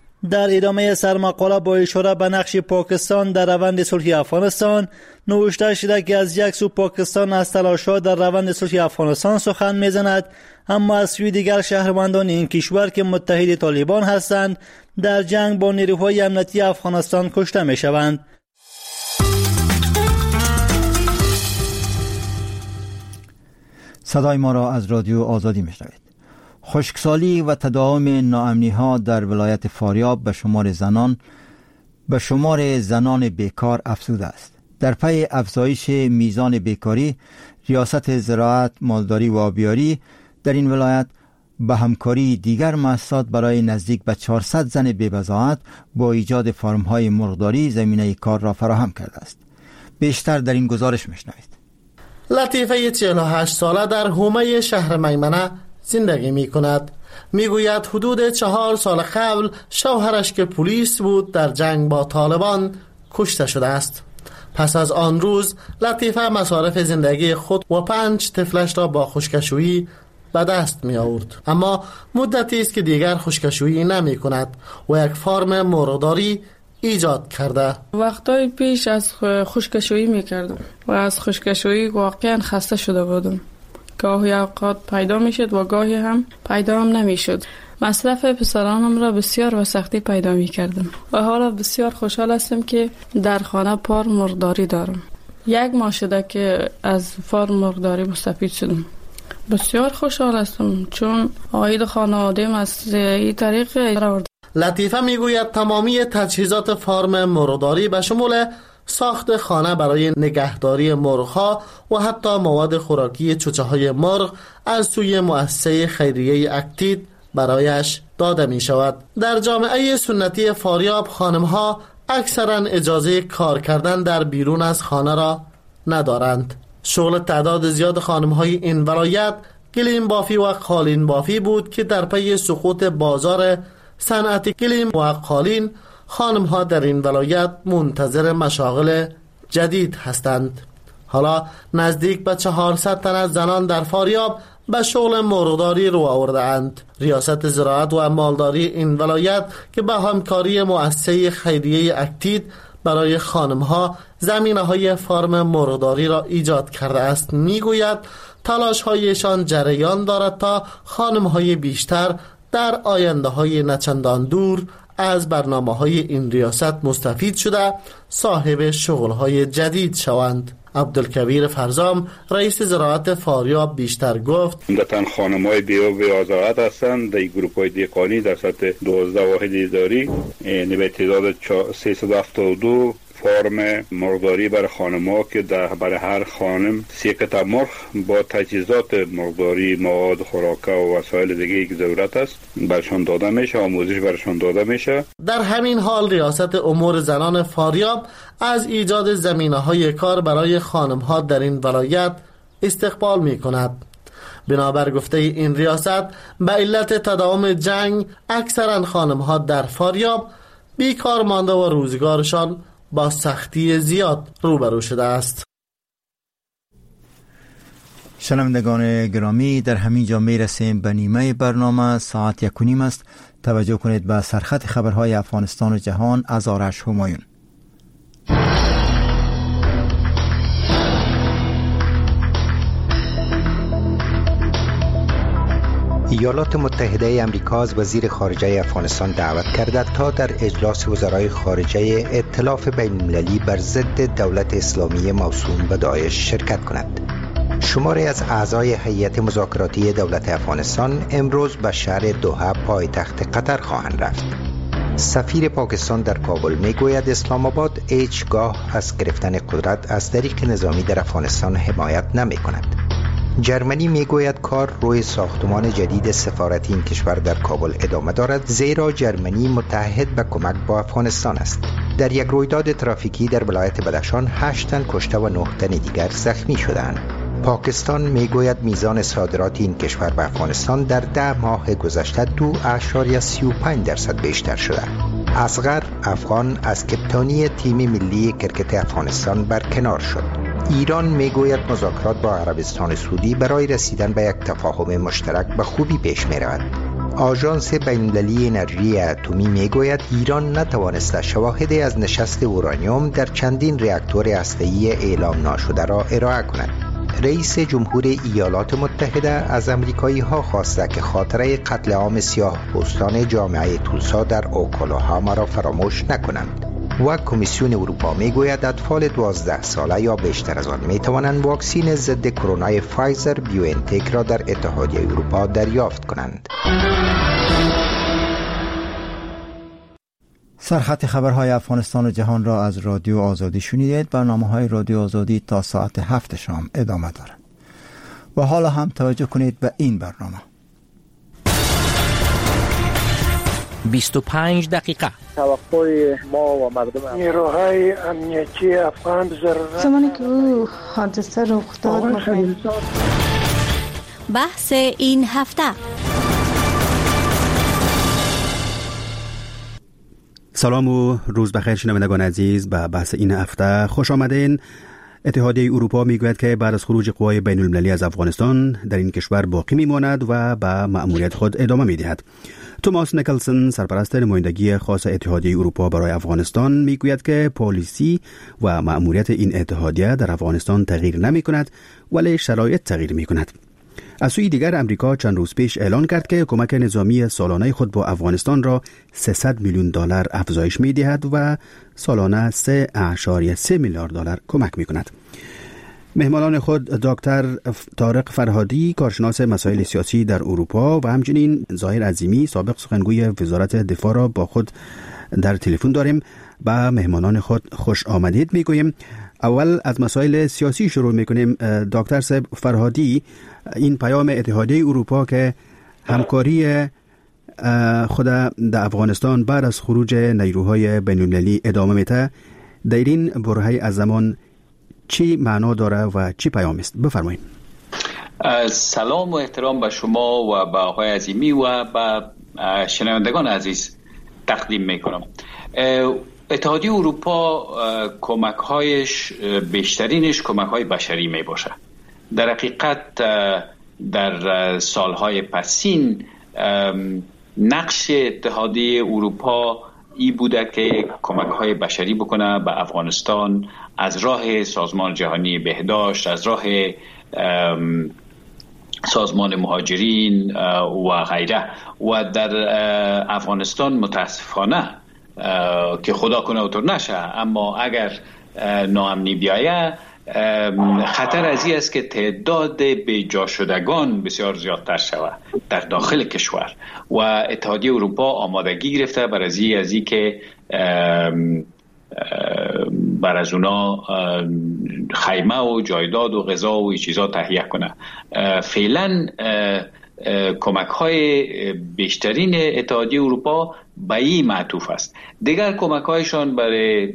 در ادامه سرمقاله با اشاره به نقش پاکستان در روند صلح افغانستان نوشته شده که از یک سو پاکستان از تلاش‌ها در روند صلح افغانستان سخن می‌زند، اما از سوی دیگر شهروندان این کشور که متحد طالبان هستند در جنگ با نیروهای امنیتی افغانستان کشته می‌شوند. صدای ما را از رادیو آزادی می‌شنوید. خشکسالی و تداوم ناامنی‌ها در ولایت فاریاب به شمار زنان به شمار زنان بیکار افزوده است. در پی افزایش میزان بیکاری، ریاست زراعت، مالداری و آبیاری در این ولایت به همکاری دیگر مؤسسات برای نزدیک به چهارصد زن بی‌بضاعت با ایجاد فارم‌های مرغداری زمینه کار را فراهم کرده است. بیشتر در این گزارش می‌شنوید. لطیفه چهل و هشت ساله در حومه شهر میمنه زندگی می کند. می گوید حدود چهار سال قبل شوهرش که پلیس بود در جنگ با طالبان کشته شده است. پس از آن روز لطیفه مصارف زندگی خود و پنج طفلش را با خشکشویی به دست می آورد. اما مدتی است که دیگر خشکشویی نمی کند و یک فارم مرغداری ایجاد کرده. وقتای پیش از خشکشویی می کردم و از خشکشویی واقعا خسته شده بودم. گاهی اوقات پیدا می شد و گاهی هم پیدا هم نمی شد. مصرف پسرانم را بسیار و سختی پیدا می کردم و حالا بسیار خوشحال هستم که در خانه پار مرغداری دارم. یک ماه شده که از فارم مرغداری مستفید شدم. بسیار خوشحال هستم چون عاید خانواده‌ام از این طریق آورد. لطیفه می گوید تمامی تجهیزات فارم مرغداری به شمول ساخت خانه برای نگهداری مرغ‌ها و حتی مواد خوراکی چوچه‌های مرغ از سوی مؤسسه خیریه اکتید برایش داده می شود. در جامعه سنتی فاریاب خانم‌ها اکثراً اجازه کار کردن در بیرون از خانه را ندارند. شغل تعداد زیاد خانم‌های این ولایت گلیم بافی و قالین بافی بود که در پی سقوط بازار صنعت گلیم و قالین خانم‌ها در این ولایت منتظر مشاغل جدید هستند. حالا نزدیک به چهارصد تن از زنان در فاریاب به شغل مرغداری رو آورده اند. ریاست زراعت و مالداری این ولایت که به همکاری مؤسسه خیریه اکتید برای خانم‌ها زمینه‌های فارم مرغداری را ایجاد کرده است. میگوید تلاش‌هایشان جریان دارد تا خانم‌های بیشتر در آینده‌های نچندان دور از برنامه‌های این ریاست مستفید شده صاحب شغل‌های جدید شوند. عبدالکبیر فرزام رئیس زراعت فاریاب بیشتر گفت عمدتاً خانم‌های بیو و آزاد هستند در گروه‌های دهقانی در سطح دوازده واحد اداری، یعنی به تعداد سیصد و هفتاد و دو فارم مرغداری برای خانم‌ها که در برای هر خانم سی قطعه مرغ با تجهیزات مرغداری، مواد خوراکه و وسایل دیگه که ضرورت است برشان داده میشه، آموزش برشان داده میشه. در همین حال ریاست امور زنان فاریاب از ایجاد زمینه‌های کار برای خانم‌ها در این ولایت استقبال می‌کند. بنابر گفته این ریاست به علت تداوم جنگ اکثرا خانم‌ها در فاریاب بیکار مانده و روزگارشان با سختی زیاد روبرو شده است. شنوندگان گرامی، در همین جا می رسیم به نیمه برنامه. ساعت یک و نیم است. توجه کنید به سرخط خبرهای افغانستان و جهان از آرش همایون. ایالات متحده ای آمریکا از وزیر خارجه افغانستان دعوت کرده تا در اجلاس وزرای خارجه ائتلاف بین المللی بر ضد دولت اسلامی موسوم به داعش شرکت کند. شماری از اعضای هیئت مذاکراتی دولت افغانستان امروز به شهر دوحه پایتخت قطر خواهند رفت. سفیر پاکستان در کابل میگوید اسلام آباد هیچگاه از گرفتن قدرت از طریق نظامی در افغانستان حمایت نمی کند. جرمنی میگوید کار روی ساختمان جدید سفارت این کشور در کابل ادامه دارد، زیرا جرمنی متحد به کمک با افغانستان است. در یک رویداد ترافیکی در ولایت بدخشان هشت تن کشته و نه تن دیگر زخمی شدند. پاکستان میگوید میزان صادرات این کشور به افغانستان در ده ماه گذشته دو اشاریه سی و پنج درصد بیشتر شده. اصغر افغان از کپتانی تیم ملی کرکت افغانستان برکنار شد. ایران میگوید مذاکرات با عربستان سعودی برای رسیدن به یک تفاهم مشترک به خوبی پیش می رود. آژانس بین‌المللی انرژی اتمی میگوید ایران نتوانسته شواهدی از نشست اورانیوم در چندین راکتور هسته‌ای اعلام نشده را ارائه کند. رئیس جمهور ایالات متحده از امریکایی ها خواسته که خاطره قتل عام سیاه پوستان جامعه تولسا در اوکلاهاما را فراموش نکنند. و کمیسیون اروپا میگوید اطفال دوازده ساله یا بیشتر از آن میتوانند واکسین ضد کرونا فایزر بیوانتک را در اتحادیه اروپا دریافت کنند. سرخط خبرهای افغانستان و جهان را از رادیو آزادی شنیدید. برنامه‌های رادیو آزادی تا ساعت هفت شام ادامه دارد. و حالا هم توجه کنید به این برنامه. بیست و پنج دقیقه توقع ما و مردم نیروهای امنیتی افغان ضرورت زمانی که او حادثه رخ داد بحث این هفته. سلام و روز بخیر شنوندگان عزیز، به بحث این هفته خوش آمدین. اتحادیه اروپا میگوید که بعد از خروج قوای بین المللی از افغانستان در این کشور باقی میماند و به مأموریت خود ادامه میدهد. توماس نیکلسن، سرپرست نمایندگی خاص اتحادیه اروپا برای افغانستان، میگوید که پالیسی و مأموریت این اتحادیه در افغانستان تغییر نمی کند ولی شرایط تغییر می کند. از سوی دیگر امریکا چند روز پیش اعلان کرد که کمک نظامی سالانه خود با افغانستان را سیصد میلیون دلار افزایش می دهد و سالانه سه اشاریه سه میلیارد دلار کمک می کند. مهمانان خود دکتر طارق فرهادی، کارشناس مسائل سیاسی در اروپا، و همچنین ظاهر عظیمی، سابق سخنگوی وزارت دفاع را با خود در تلفن داریم. با مهمانان خود خوش آمدید میگوییم. اول از مسائل سیاسی شروع میکنیم. دکتر صاحب فرهادی، این پیام اتحادیه اروپا که همکاری خود در افغانستان بعد از خروج نیروهای بین‌المللی ادامه میده، در این برهه از زمان چی معنا داره و چی پیام است؟ بفرمایید. سلام و احترام به شما و به آقای عظیمی و به شنوندگان عزیز تقدیم میکنم. اتحادیه اروپا کمک هایش بیشترینش کمک های بشری می باشه. در حقیقت در سالهای پسین نقش اتحادیه اروپا ای بوده که کمک های بشری بکنه به افغانستان از راه سازمان جهانی بهداشت، از راه سازمان مهاجرین و غیره. و در افغانستان متاسفانه که خدا کنه اوتور نشه، اما اگر ناامنی بیایه خطر از این است که تعداد بیجا شدگان بسیار زیادتر شود در داخل کشور و اتحادیه اروپا آمادگی گرفته بر از این از این که بر از اونا خیمه و جایداد و غذا و چیزا تهیه کنه. فعلا کمک های بیشترین اتحادیه اروپا به این معطوف است. دیگر کمک هایشان برای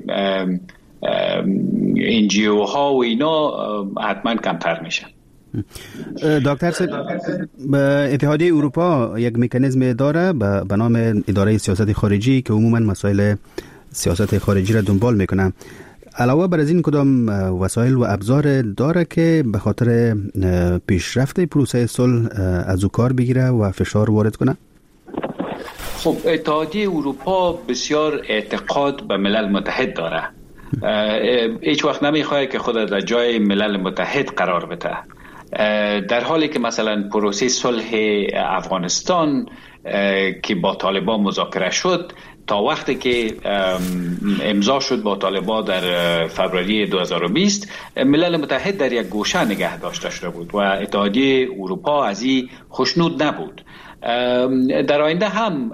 انجیو ها و اینا حتما کمتر میشه. دکتر صاحب، اتحادیه اروپا یک مکانیزم داره به نام اداره سیاست خارجی که عموما مسائل سیاست خارجی را دنبال میکنه. علاوه بر از این کدام وسایل و ابزار داره که به خاطر پیشرفت پروسه صلح از او کار بگیره و فشار وارد کنه؟ خب اتحادیه اروپا بسیار اعتقاد به ملل متحد داره. هیچ وقت نمیخواد که خود در جای ملل متحد قرار بده. در حالی که مثلا پروسه صلح افغانستان که با طالبان مذاکره شد تا وقتی که امضا شد با طالبان در فوریه دو هزار و بیست، ملل متحد در یک گوشه نگه داشته شده بود و اتحادیه اروپا از این خوشنود نبود. در آینده هم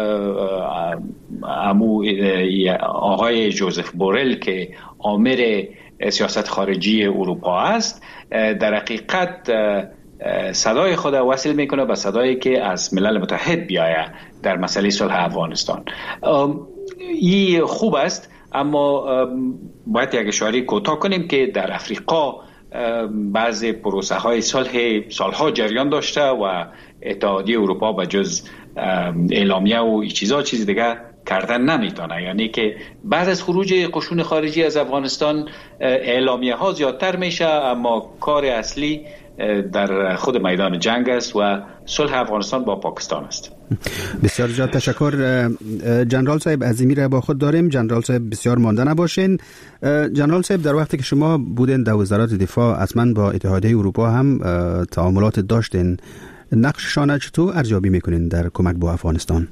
امو آقای جوزف بورل که آمر سیاست خارجی اروپا است در حقیقت صدای خود وصل میکنه به صدایی که از ملل متحد بیایه در مسئله صلح افغانستان. این خوب است، اما باید یک اشاره کوتاه کنیم که در افریقا بعض پروسه های صلح سالها جریان داشته و اتحادیه اروپا به جز اعلامیه و این چیزا چیز دیگه کردن نمیتونه. یعنی که بعد از خروج قشون خارجی از افغانستان اعلامیه ها زیادتر میشه، اما کار اصلی در خود میدان جنگ است و صلح افغانستان با پاکستان است. بسیار زیاد تشکر جنرال صاحب. عظیمی را با خود داریم. جنرال صاحب بسیار مانده نباشین. جنرال صاحب، در وقتی که شما بودین در وزارت دفاع اصلا با اتحادیه اروپا هم تعاملات داشتین، نقششان چطور ارزیابی میکنین در کمک با افغانستان؟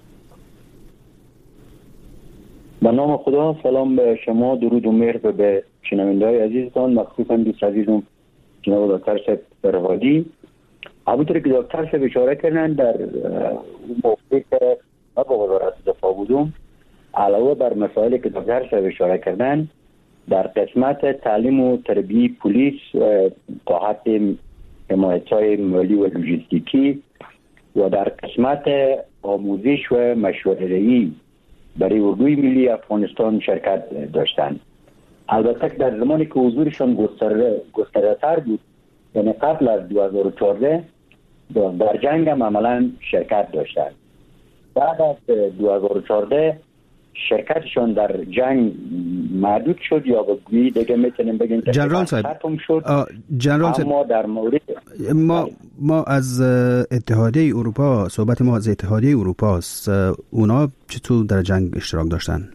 به نام خدا، سلام به شما، درود و مهر به شنونده‌های عزیزتان، مخصوصا دوست عزیزم جناب دکتر صاحب فرهادی. همونطور که دکتر صاحب اشاره کردن در اون موقعی که ما با وزارت دفاع بودم، علاوه بر مسائلی که دکتر صاحب اشاره کردن، در قسمت تعلیم و تربیت پلیس و قاعت حمایت‌های مالی و لوجستیکی و در قسمت آموزش و مشوره‌ای برای اردوی ملی افغانستان شرکت داشتند. البته در زمانی که حضورشان گسترده گسترده‌تر بود، یعنی قبل از دو هزار و چهارده در جنگ هم عملا شرکت داشتند. بعد از دو هزار و چهارده شرکتشان در جنگ محدود شد یا به گویی دیگه میتونیم بگیم جنرال صاحب ختم شد. جنرال صاحب، اما در مورد ما ما از اتحادیه اروپا، صحبت ما از اتحادیه اروپا است. اونا چطور در جنگ اشتراک داشتن؟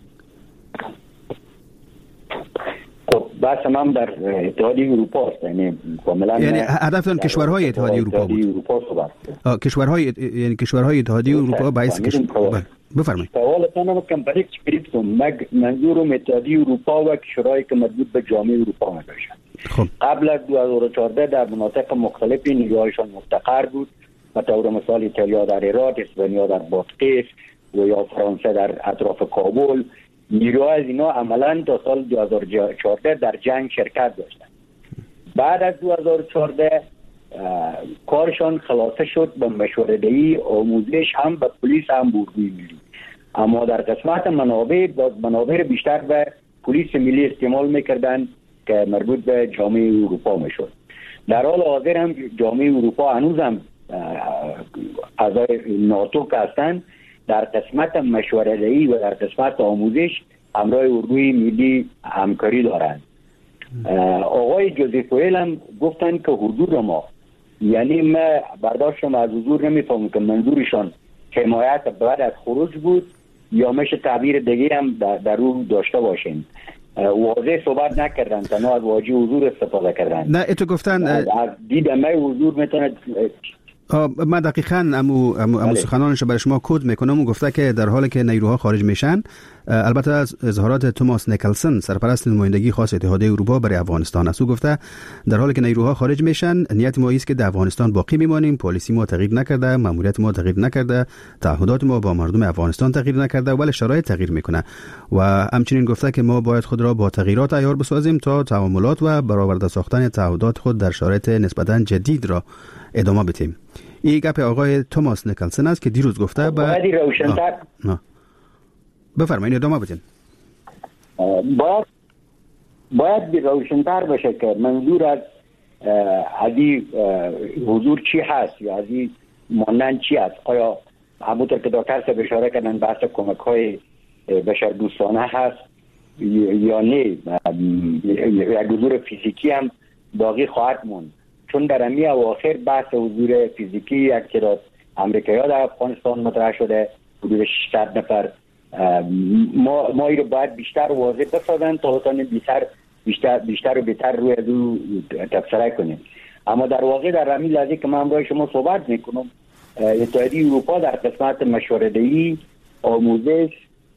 بحث هم در اتحادیه اروپا است، یعنی کاملا یعنی هدفتون کشورهای اتحادیه اروپا بود. اروپا صحبت آه کشورهای یعنی کشورهای اتحادیه اروپا باعث کشور. بفرمایید. سوالتون رو کم بریک کردم. مگ منظورم اتحادیه اروپا و کشورهایی که مربوط به جامعه اروپا میباشند. خب قبل از دو هزار و چهارده در مناطق مختلفی نیروهایشان مستقر بود. به طور مثال ایتالیا در عراق، اسپانیا در بادغیس و یا فرانسه در اطراف کابل. نیروها از اینا عملا تا سال دو هزار و چهارده در جنگ شرکت داشتند. بعد از دو هزار و چهارده کارشان خلاصه شد به مشوره‌دهی، آموزش هم به پلیس هم اردوی ملی. اما در قسمت منابع منابع بیشتر به پلیس ملی استعمال میکردن که مربوط به جامعه اروپا میشد. در حال حاضر هم جامعه اروپا هنوز هم اعضای ناتو که هستند، در قسمت مشوره‌دهی و در قسمت آموزش همراه اردوی ملی همکاری دارند. آقای جوزف بورل هم گفتن که اردو ما، یعنی ما برداشتم از حضور نمیفهمم که منظورشان حمایت بعد از خروج بود یا میشه تعبیر دیگه هم در, در اون داشته باشیم. واضح صحبت نکردن، تنها از واژه حضور استفاده کردن. نه اتو گفتن از دید ما حضور میتونه. من دقیقاً امو امو, امو سخنانش برای شما کد میکنم و گفته که در حالی که نیروها خارج میشن، البته از اظهارات توماس نیکلسن سرپرست نمایندگی خاص اتحادیه اروپا برای افغانستان است، او گفته در حالی که نیروها خارج میشن نیت ما است که در افغانستان باقی میمانیم، پالیسی ما تغییر نکرده، ماموریت ما تغییر نکرده، تعهدات ما با مردم افغانستان تغییر نکرده، ولی شرایط تغییر میکنه و همچنین گفته که ما باید خود را با تغییرات عیار بسازیم تا تعاملات و برآورده ساختن تعهدات خود در شرایط نسبتاً جدید را ادامه بدیم. این گپ آقای توماس نیکلسن است که دیروز گفته باید روشن‌تر بفرمایید ادامه بدین. باید باید روشن‌تر بشه که منظور از ازی حضور چی هست یا ازی مانند چی هست. آیا همونطور که دکتر صاحب اشاره کردن بحث کمک‌های بشر دوستانه هست یا نه، یک حضور فیزیکی هم باقی خواهد موند؟ چون در امی اواخر بحث حضور فیزیکی یک تعداد امریکایی‌ها در افغانستان مطرح شده، حدود ششصد نفر. ما ما این رو باید بیشتر واضح بسازن تا بتونیم بیشتر بیشتر بیشتر و بهتر روی رو تبصره کنیم. اما در واقع در همین لحظه که من برای شما صحبت میکنم، اتحادیه اروپا در قسمت مشوره‌دهی، آموزش،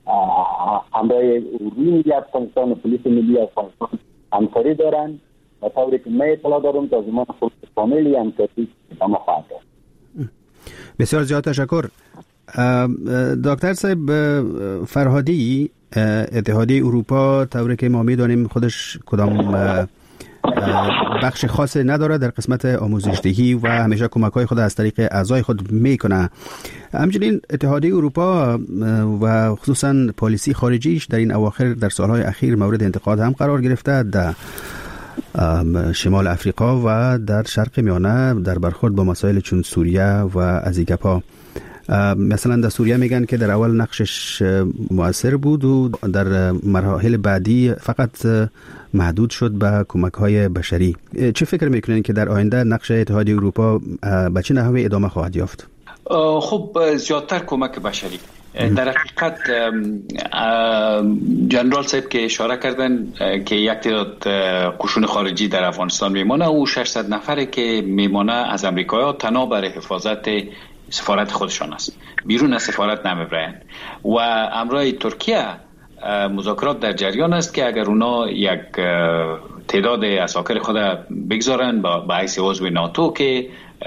همراه اردوی ملی افغانستان و پلیس ملی افغانستان همکاری دارن و طوری که من اطلاع دارم تا زمان خود کاملی همکاری ادامه خواهد داشت. بسیار زیاد تشکر. دکتر صاحب فرهادی، اتحادیه اروپا طوری که ما میدانیم خودش کدام بخش خاصی نداره در قسمت آموزش‌دهی و همیشه کمک‌های خود از طریق اعضای خود میکنه. همچنین اتحادیه اروپا و خصوصا پالیسی خارجیش در این اواخر در سالهای اخیر مورد انتقاد هم قرار گرفته در شمال افریقا و در شرق میانه در برخورد با مسائل چون سوریه و از این گپا. مثلا در سوریه میگن که در اول نقشش مؤثر بود و در مراحل بعدی فقط محدود شد به کمک‌های بشری. چه فکر میکنین که در آینده نقش اتحادیه اروپا به چه نحوی ادامه خواهد یافت؟ خب زیادتر کمک بشری. در حقیقت جنرال صاحب که اشاره کردن که یک تعداد قشون خارجی در افغانستان میمانه، او ششصد نفره که میمانه از امریکایی‌ها تنها برای حفاظت سفارت خودشان است، بیرون از سفارت نمیبرند و امرای ترکیه مذاکرات در جریان است که اگر اونا یک تعداد عساکر خود بگذارن با حیث عضو ناتو که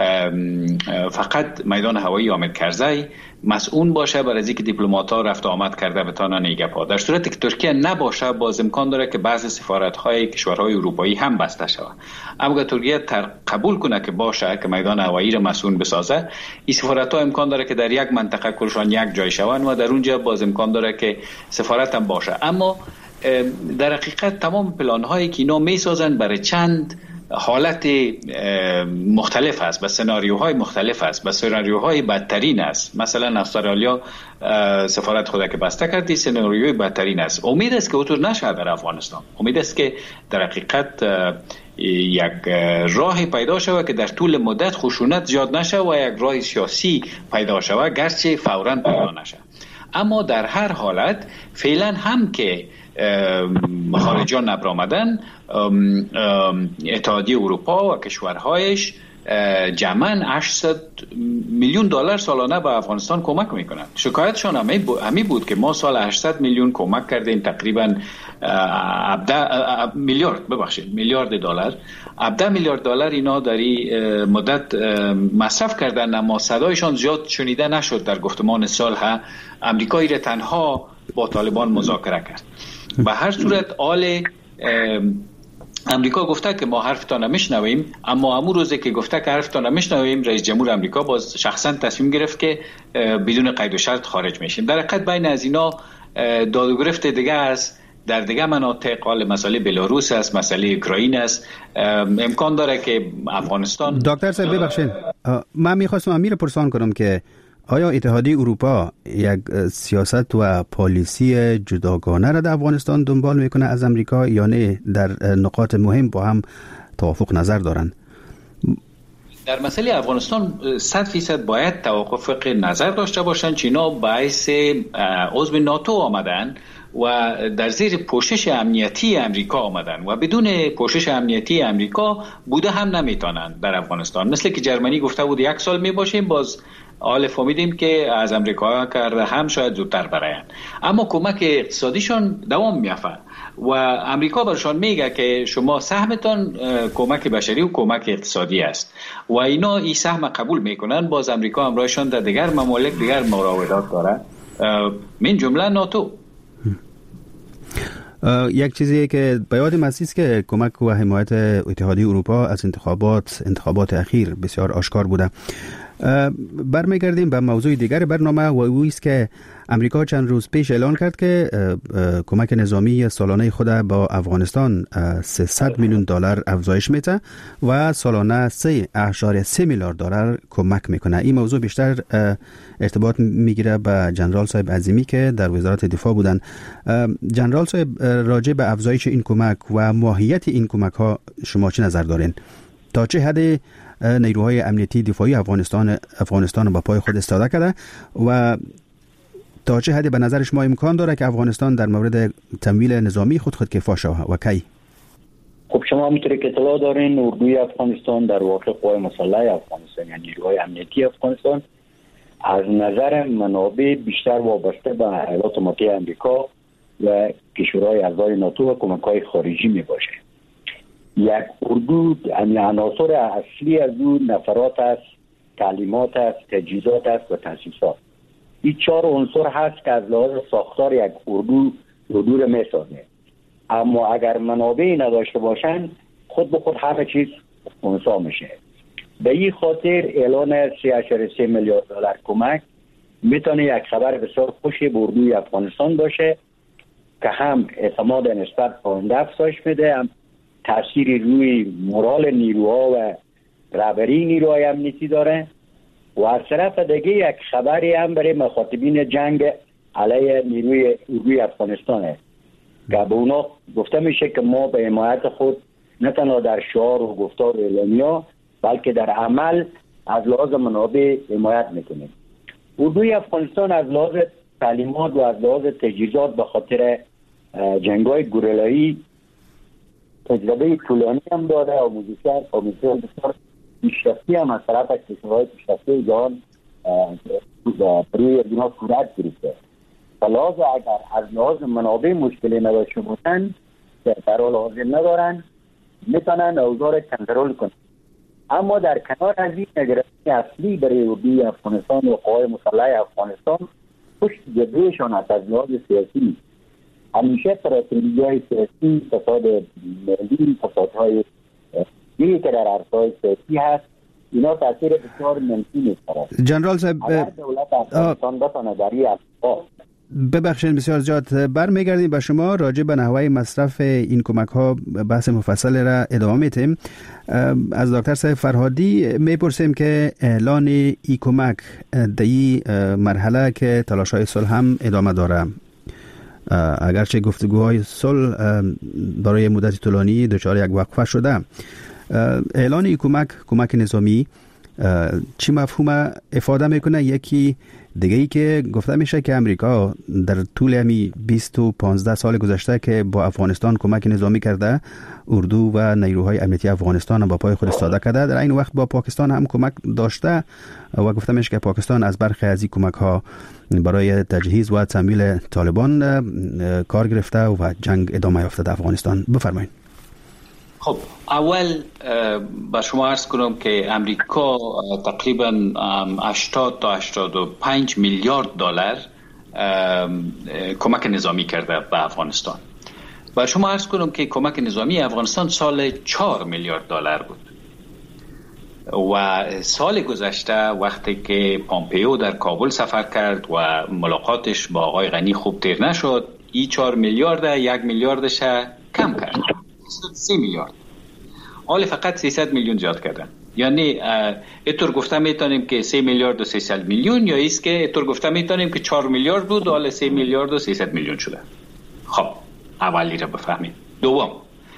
فقط میدان هوایی حامد کرزی مسئول باشه برای اینکه دیپلمات‌ها رفت آمد کرده بتانن ایگپا. در صورتی که ترکیه نباشه باز امکان داره که بعضی سفارت‌های کشورهای اروپایی هم بسته شود. اما ترکیه تر قبول کنه که باشه که میدان هوایی را مسئول بسازه، این سفارت‌ها امکان داره که در یک منطقه کلشان یک جای شوند و در اونجا باز امکان داره که سفارت هم باشه. اما در حقیقت تمام پلان‌هایی که اینا میسازن برای چند حالت مختلف است، به سناریوهای مختلف است، به سناریوهای بدترین است. مثلا استرالیا سفارت خود که بسته کردی، سناریوی بدترین است. امید است که اوتور نشه در افغانستان. امید است که در حقیقت یک راه پیدا شود که در طول مدت خشونت زیاد نشه و یک راه سیاسی پیدا شود، گرچه فوراً پیدا نشه. اما در هر حالت فعلا هم که خارجان نبرآمدن، اتحادیه اروپا و کشورهایش جمعاً هشتصد میلیون دلار سالانه به افغانستان کمک میکنند. شکایتشان همی بود که ما سال هشتصد میلیون کمک کردیم، تقریباً میلیارد ببخشید میلیارد دلار، هفده میلیارد دلار اینا در این مدت مصرف کردن، اما صدایشان زیاد شنیده نشد. در گفتمان صلح امریکایی را تنها با طالبان مذاکره کرد. به هر صورت آل امریکا گفته که ما حرفتان نمیشنویم، اما امو روزی که گفته که حرفتان نمیشنویم، رئیس جمهور امریکا باز شخصا تصمیم گرفت که بدون قید و شرط خارج میشیم. در حقیقت بین از اینا داد و گرفت دیگه است، در دیگه مناطق حال مسئله بلاروس است، مسئله اوکراین است. امکان داره که افغانستان. دکتر صاحب ببخشید، من میخواستم امیر پرسان کنم که آیا اتحادیه اروپا یک سیاست و پالیسی جداگانه را در افغانستان دنبال میکنه از امریکا یا نه در نقاط مهم با هم توافق نظر دارند؟ در مسئله افغانستان صد فیصد باید توافق نظر داشته باشند. چینا باعث عضو ناتو آمدن و در زیر پوشش امنیتی امریکا آمدن و بدون پوشش امنیتی امریکا بوده هم نمیتونن در افغانستان. مثل که جرمنی گفته بود یک سال میباشیم، باز حال فهمیدیم که از امریکا کرده هم شاید زودتر براین، اما کمک اقتصادیشان دوام میافته و امریکا برشان میگه که شما سهمتان کمک بشری و کمک اقتصادی است و اینا این سهم قبول میکنن. باز امریکا همراهشان در دیگر ممالک دیگر مراودات داره، من جمله ناتو. یک چیزی که به یاد است که کمک و حمایت اتحادیه اروپا از انتخابات انتخابات اخیر بسیار آشکار بوده. برمیگردیم به موضوع دیگر برنامه و او است که امریکا چند روز پیش اعلان کرد که کمک نظامی سالانه خود با افغانستان سیصد میلیون دلار افزایش میده و سالانه سه اشاره سه میلیارد دلار کمک میکنه. این موضوع بیشتر ارتباط میگیره به جنرال صاحب عظیمی که در وزارت دفاع بودن. جنرال صاحب، راجع به افزایش این کمک و ماهیت این کمک ها شما چه نظر دارین؟ تا چه حد نیروهای امنیتی دفاعی افغانستان افغانستان با پای خود ایستاده کرده و تا چه حد به نظر شما امکان داره که افغانستان در مورد تمویل نظامی خود خود کفا شود و کی؟ خب شما همونطوری که اطلاع دارین اردوی افغانستان در واقع قوای مسلح افغانستان یعنی نیروهای امنیتی افغانستان از نظر منابع بیشتر وابسته به ایالات متحده آمریکا و کشورهای اعضای ناتو و کمک‌های خارجی می باشه. یک اردو یعنی عناصر اصلی از اون نفرات است، تعلیمات است، تجهیزات است و تاسیسات. این چهار عنصر هست که از لحاظ ساختار یک اردو اردو رو میسازه. اما اگر منابعی نداشته باشن خود به خود همه چیز خنثی میشه. به این خاطر اعلان سه اشاره سه میلیارد دلار کمک میتونه یک خبر بسیار خوشی به اردوی افغانستان باشه که هم اعتماد نسبت به آینده افزایش میده، هم تأثیر روی مورال نیروها و رهبری نیروهای امنیتی داره و از طرف دیگه یک خبری هم برای مخاطبین جنگ علیه نیروی اردوی افغانستانه که به اونا گفته میشه که ما به حمایت خود نه تنها در شعار و گفتار و اعلامیه بلکه در عمل از لحاظ منابع حمایت میکنیم. اردوی افغانستان از لحاظ تعلیمات و از لحاظ تجهیزات به خاطر جنگ‌های گوریلایی تجربه طولانی هم داره. آموزشگر آموزشگر بسیار پیشرفتی هم از طرف کشورهای پیشرفته جهان روی اینا صورت گرفته. لازم اگر از لحاظ منابع مشکلی نداشته باشن که در حال حاضر ندارن میتونن اوضاع کنترل کنن. اما در کنار از این نگرانی اصلی برای اردوی افغانستان و قوای مسلح افغانستان پشت جبههشان است از لحاظ سیاسی. همیشه استراتژی‌های سیاسی، فساد ملی، فسادهای دیگه که در عرصه‌های سیاسی هست، اینا تاثیر بسیار منفی می‌ذاره. جنرال صاحب دولت افغانستان بتونه در این ببخشید بسیار زیاد برمیگردیم به شما راجع به نحوه مصرف این کمک ها بحث مفصل را ادامه میتیم. از دکتر صاحب فرهادی میپرسیم که اعلان ای کمک در این مرحله که تلاش های صلح هم ادامه داره، اگرچه گفتگوهای صلح برای مدت طولانی دچار یک وقفه شده، اعلان ای کمک کمک نظامی چی مفهوم افاده میکنه؟ یکی دیگه ای که گفته میشه که امریکا در طول همی بیست و پانزده سال گذشته که با افغانستان کمک نظامی کرده، اردو و نیروهای امنیتی افغانستان هم با پای خود ایستاده کرده، در این وقت با پاکستان هم کمک داشته و گفته میشه که پاکستان از برخی از این کمک ها برای تجهیز و تمویل طالبان کار گرفته و جنگ ادامه یافته در افغانستان. بفرمایید. خب اول با شما عرض کنم که امریکا تقریبا هشتاد تا هشتاد و پنج میلیارد دلار کمک نظامی کرده به افغانستان. با شما عرض کنم که کمک نظامی افغانستان سال چهار میلیارد دلار بود و سال گذشته وقتی که پامپیو در کابل سفر کرد و ملاقاتش با آقای غنی خوب تیر نشد، این چهار میلیارد یک میلیاردش کم کرد، سه میلیارد. حالا فقط سیصد میلیون زیاد کردن. یعنی اینطور گفته میتونیم که سه میلیارد و سیصد میلیون، یا ایست که اینطور گفته میتونیم که چهار میلیارد بود و حالا سه میلیارد و سیصد میلیون شده. خب اولی رو بفهمید. دوم،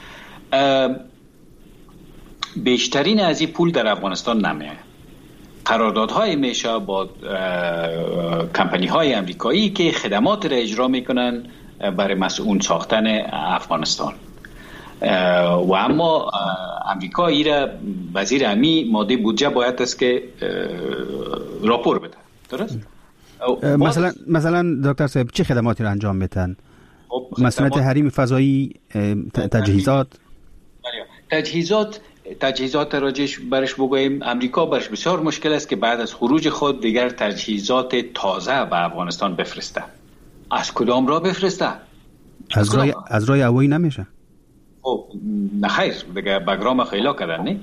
بیشترین از این پول در افغانستان نمیه. قراردادهای میشه با کمپانی های امریکایی که خدمات را اجرا میکنن برای مسئول ساختن افغانستان. و اما امریکا ایره وزیر امی ماده بودجه باید است که راپور بده. درست؟ مثلا مثلا دکتر صاحب چه خدماتی را انجام میدن؟ مسئولیت حریم فضایی، تجهیزات تجهیزات تجهیزات راجش برش بگوییم. امریکا برش بسیار مشکل است که بعد از خروج خود دیگر تجهیزات تازه به افغانستان بفرسته. از کدام را بفرسته؟ از رای از رای هوایی نمیشه. خب نه خیر، دیگه بگرام خیلا کردن نه.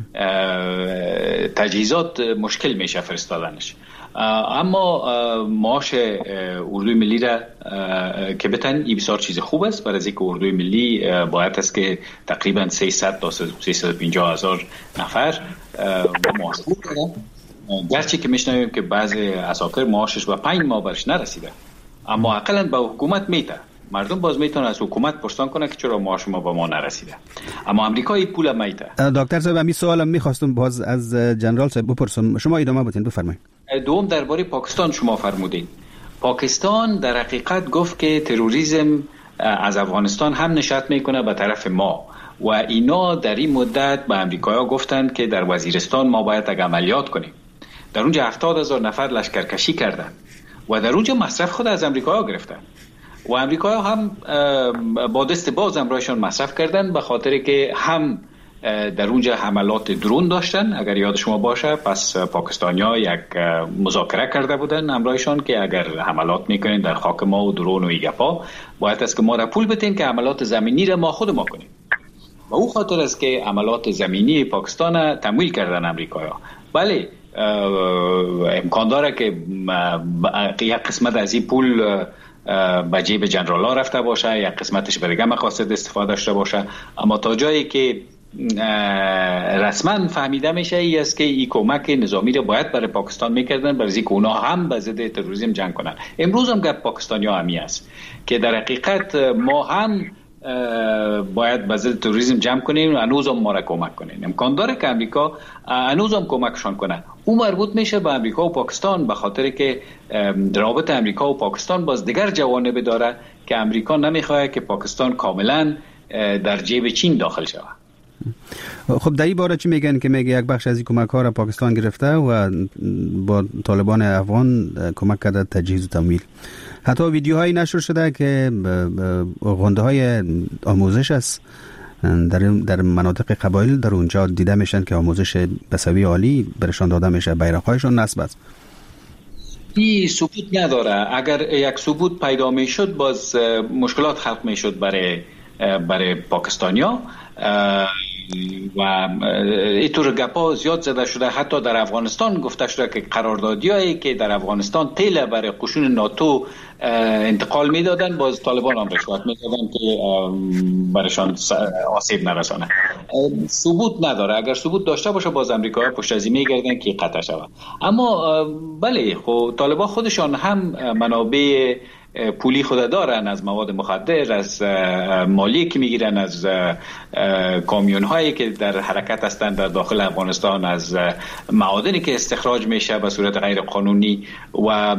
تجهیزات مشکل میشه فرستادنش. اما معاش اردوی ملی را که بتن این بسیار چیز خوب است، برای از اینکه اردوی ملی باید است که تقریبا سیصد تا سیصد و پنجاه هزار نفر معاش بگیرن، گرچه که میشنویم که بعضی عساکر معاشش با پنج ماه برش نرسیده، اما اقلا به حکومت میته. مردم باز میتونن از حکومت پرسان کنه که چرا معاش ما به ما نرسیده، اما امریکا این پول میته. دکتر صاحب همین سوالم میخواستم باز از جنرال صاحب بپرسم، شما ادامه بدین، بفرمایید. دوم درباره پاکستان شما فرمودین. پاکستان در حقیقت گفت که تروریسم از افغانستان هم نشأت میکنه به طرف ما و اینا در این مدت به امریکایی‌ها گفتند که در وزیرستان ما باید یک عملیات کنیم. در اونجا هفتاد هزار نفر لشکرکشی کردن و در اونجا مصرف خود از امریکایی‌ها گرفتن و امریکایی‌ها هم با دست باز امرایشان مصرف کردن، به خاطر که هم در اونجا حملات درون داشتن. اگر یاد شما باشه پس پاکستانی‌ها یک مذاکره کرده بودن امرایشان که اگر حملات میکنین در خاک ما و درون و ایگپا باید است که ما را پول بدین که حملات زمینی را ما خود ما کنیم. و او خاطر است که حملات زمینی پاکستان تمویل کردن امریکایی‌ها. بله امکان داره که یک قسمت از این پول به جیب جنرال ها رفته باشه، یک قسمتش برای دیگه مقاصد استفاده شده باشه، اما تا جایی که رسما فهمیده میشه ای است که این کمک نظامی رو باید برای پاکستان میکردن برای اینکه اونا هم به ضد تروریسم جنگ کنن. امروز هم گپ پاکستانیا همی است که در حقیقت ما هم باید به ضد تروریسم جمع کنیم و هنوز هم ما را کمک کنیم. امکان داره که امریکا هنوز هم کمکشان کنه. او مربوط میشه به امریکا و پاکستان، به خاطر که رابطه امریکا و پاکستان باز دیگر جوانب داره که امریکا نمیخواد که پاکستان کاملا در جیب چین داخل شود. خب در این باره چی میگن که میگه یک بخش از این کمک ها را پاکستان گرفته و با طالبان افغان کمک کرده تجهیز و تمویل. حتی ویدیوهایی نشر شده که غنده های آموزش است در در مناطق قبایل در اونجا دیده میشن که آموزش به سوی عالی برشان داده میشه، بیرق‌هایشون نصب است. این ثبوت نداره. اگر یک ثبوت پیدا میشد باز مشکلات خلق میشد برای برای پاکستانیا و اینطور گپا زیاد زده شده. حتی در افغانستان گفته شده که قراردادیایی که در افغانستان تیل برای قشون ناتو انتقال میدادن باز طالبان هم رشوت میدادن که برشان آسیب نرسانه. ثبوت نداره. اگر ثبوت داشته باشه باز امریکا پشت از این میگردن که قطع شود. اما بله خب طالبان خودشان هم منابع پولی خود دارن، از مواد مخدر، از مالی که میگیرن، از کامیون هایی که در حرکت هستند در داخل افغانستان، از معادنی که استخراج میشه به صورت غیر قانونی. و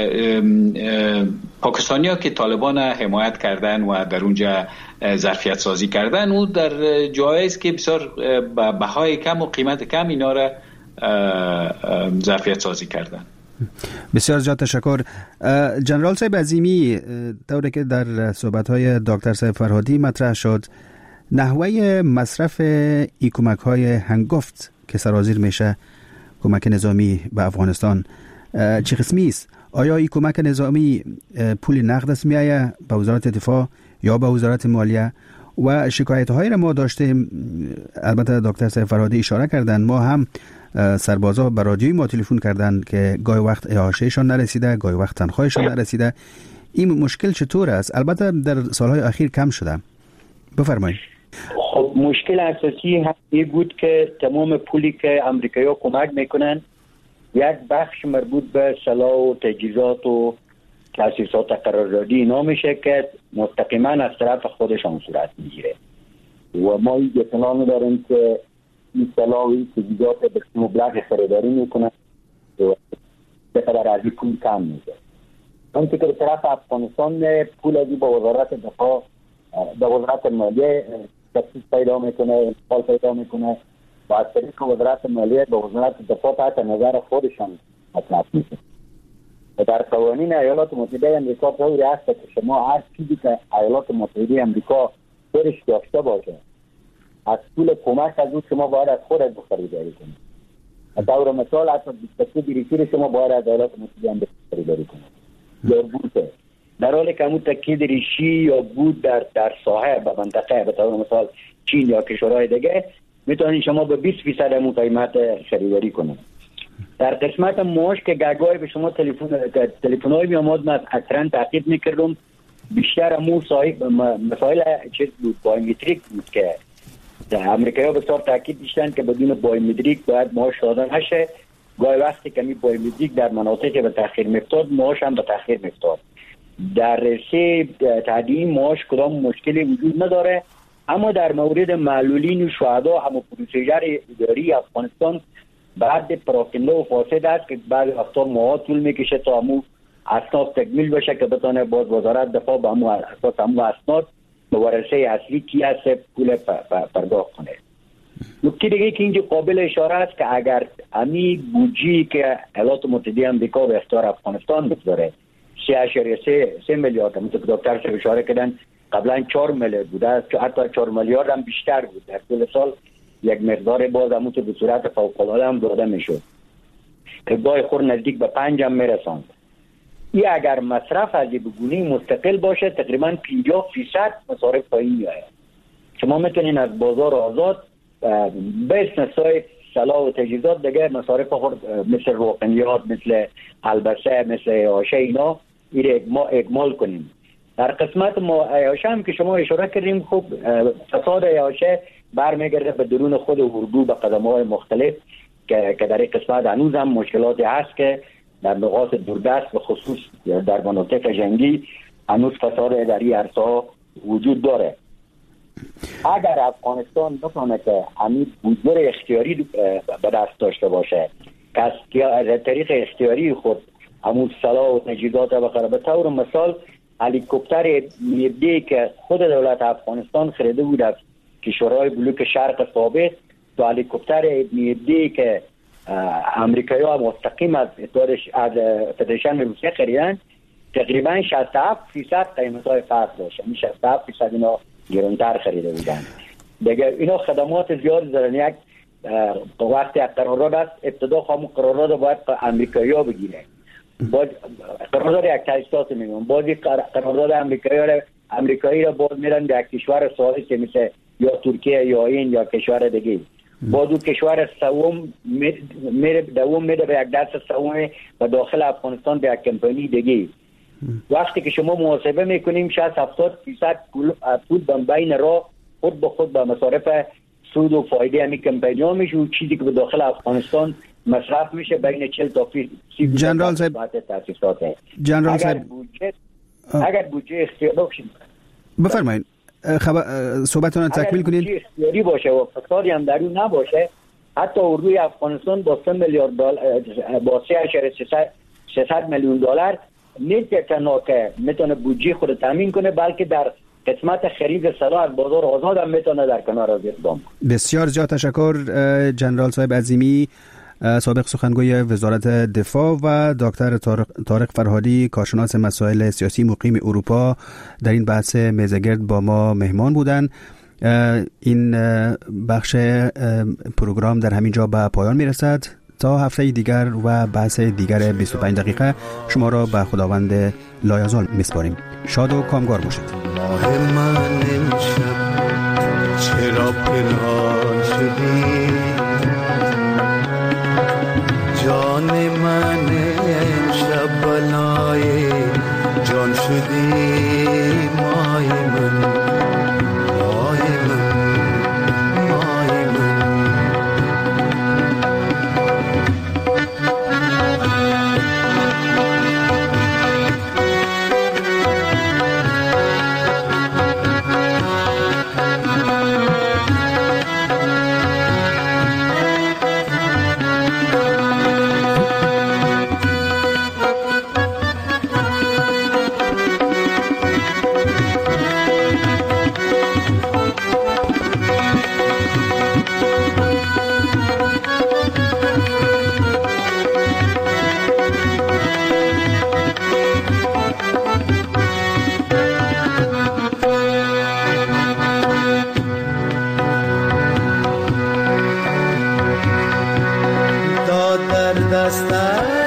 پاکستانی ها که طالبان حمایت کردن و در اونجا ظرفیت سازی کردن و در جایی است که بسیار بهای کم و قیمت کم اینا را ظرفیت سازی کردن. بسیار زیاد تشکر. جنرال صاحب عظیمی، طوری که در صحبت‌های دکتر صاحب فرهادی مطرح شد، نحوه مصرف ای کمک‌های هنگفت که سرازیر میشه کمک نظامی به افغانستان چه قسمی است؟ آیا این کمک نظامی پول نقد است میایه به وزارت دفاع یا به وزارت مالیه؟ و شکایت‌هایی را ما داشتیم، البته دکتر صاحب فرهادی اشاره کردن، ما هم سربازا به رادیوی ما تلفن کردن که گاهی وقت اعاشهشان نرسیده، گاهی وقت تنخواهشان نرسیده. این مشکل چطور است؟ البته در سالهای اخیر کم شده. بفرمایید. خب مشکل اساسی هم بود که تمام پولی که امریکایی‌ها کمک میکنن یک بخش مربوط به سلاح و تجهیزات و تاسیسات قراردادی اینا میشه که مستقیما از طرف خودشان صورت میگیره و ما این اطلاع نداریم که این سلاح و تجهیزات به مبلغ خریداری میکنن و به خبر از این پول کم میشه. اون که طرف افغانستان پول ازی با وزارت دفاع با وزارت مالیه تخصیص پیدا میکنه، انتقال پیدا میکنه و از طریق وزارت مالیه با وزارت دفاع تحت نظر خودشان مطرح میشه. و در قوانین ایالات متحده امریکا طوری هست که شما هر چیزی که ایالات متحده امریکا خودش داشته باشه از پول کمک از اون شما باید از خود از خریداری کنید. از طور مثال حتی بیست دیریشی شما باید از ایالات متحده امریکا خریداری کنید یا بوده، در حالی که همون تکید ریشی یا بود در در ساحه به منطقه به طور مثال چین یا کشورهای دیگه میتونید شما به بیست درصد همون قیمت خریداری کنید. در قسمت معاش که گاگای به شما تلفن تلفن‌های میامد من اکثرا تاکید میکردم بیشتر همون صاحب مسائل چیز بود بایومتریک بود که امریکایی‌ها بسیار تاکید داشتن که بدون بایومتریک باید معاش داده نشه. گاهی وقتی که می بایومتریک در مناطق به تاخیر میفتاد معاش هم به تاخیر میفتاد. در رشته تعدیل معاش کدام مشکلی وجود نداره، اما در مورد معلولین و شهدا هم پروسیجر اداری افغانستان بعد پراکنده و فاسد است که بعد وقتا ماها طول میکشه تا همو اسناد تکمیل بشه که بتانه باز وزارت دفاع به همو اساس همو اسناد به ورثه اصلی کی هست پول پرداخت کنه. نکته دیگه که اینجا قابل اشاره است که اگر امی بودجی که ایالات متحده امریکا به اختیار افغانستان بگذاره سه اشاریه سه سه میلیارد هم که دکتر صاحب اشاره کردن قبلا چهار میلیارد بوده که حتی چهار میلیارد هم بیشتر بود در طول سال یک مقدار باز همون به صورت فوق‌العاده هم داده میشد که گاهی خور نزدیک به پنج هم میرساند. این اگر مصرف از بگونه مستقل باشه تقریبا پنجاه فیصد مصارف پایین میآید. شما میتونین از بازار آزاد به استثنای سلاح و تجهیزات دیگه مصارف خود مثل روغنیات مثل البسه مثل آشه اینا ایره اکمال کنیم. در قسمت ما آشه هم که شما اشاره کردیم خب فساد آشه برمیگرده به درون خود اردو به قدم‌های مختلف که که در این قسمت هنوز هم مشکلاتی هست که در نقاط دوردست به خصوص در مناطق جنگی هنوز فساد در این عرصه‌ها وجود داره. اگر افغانستان بتونه که همین بودجه اختیاری به دست داشته باشه که از طریق اختیاری خود همون سلاح و تجهیزات بخره، به طور مثال هلیکوپتر میبدی که خود دولت افغانستان خریده بود از کشورهای بلوک شرق سابق تو هلیکوپتر میبدی که امریکایی ها مستقیم از از فدراسیون روسیه خریدن تقریبا شصت و هفت فیصد قیمت های فرق داشت. این شصت و هفت فیصد اینا گرانتر خریده بودن دیگه. اینا خدمات زیاد دارن. یک وقتی قرارداد است ابتدا همون قرارداد باید امریکایی ها بگیره، باید قرارداد یک تاسیسات میگن بازی قرارداد امریکایی امریکایی را باز میرن در کشور ثالث مثل یا ترکیه یا این یا کشور دیگه، باز اون کشور سوم میره دوم میره به یک دست سوم و داخل افغانستان به یک کمپانی دیگه. وقتی که شما محاسبه میکنیم شصت هفتاد فیصد پول بین راه خود به خود به مصارف سود و فایده همین کمپانی ها میشه و چیزی که به داخل افغانستان مصرف میشه بین چهل تا سی جنرال صاحب جنرال صاحب اگر بودجه اختیاری باشه بفرمایید خبر صحبتتون تکمیل کنید. اگر اختیاری باشه و فسادی هم در اون نباشه حتی اردوی افغانستان با سه میلیارد دلار با سه اشاره سیصد میلیون دلار نیست تنها که میتونه بودجه خود تامین کنه بلکه در قسمت خرید سلاح از بازار آزاد هم میتونه در کنار از اقدام کنه. بسیار زیاد تشکر جنرال صاحب عظیمی سابق سخنگوی وزارت دفاع و دکتر طارق فرهادی کارشناس مسائل سیاسی مقیم اروپا در این بحث میزگرد با ما مهمان بودند. این بخش پروگرام در همین جا به پایان میرسد. تا هفته دیگر و بحث دیگر بیست و پنج دقیقه شما را به خداوند لایزال میسپاریم. شاد و کامگار باشید. ماه من امشب چرا پنهان شدی، جان من امشب بلای جان شدی، مای من مای من مای من. دست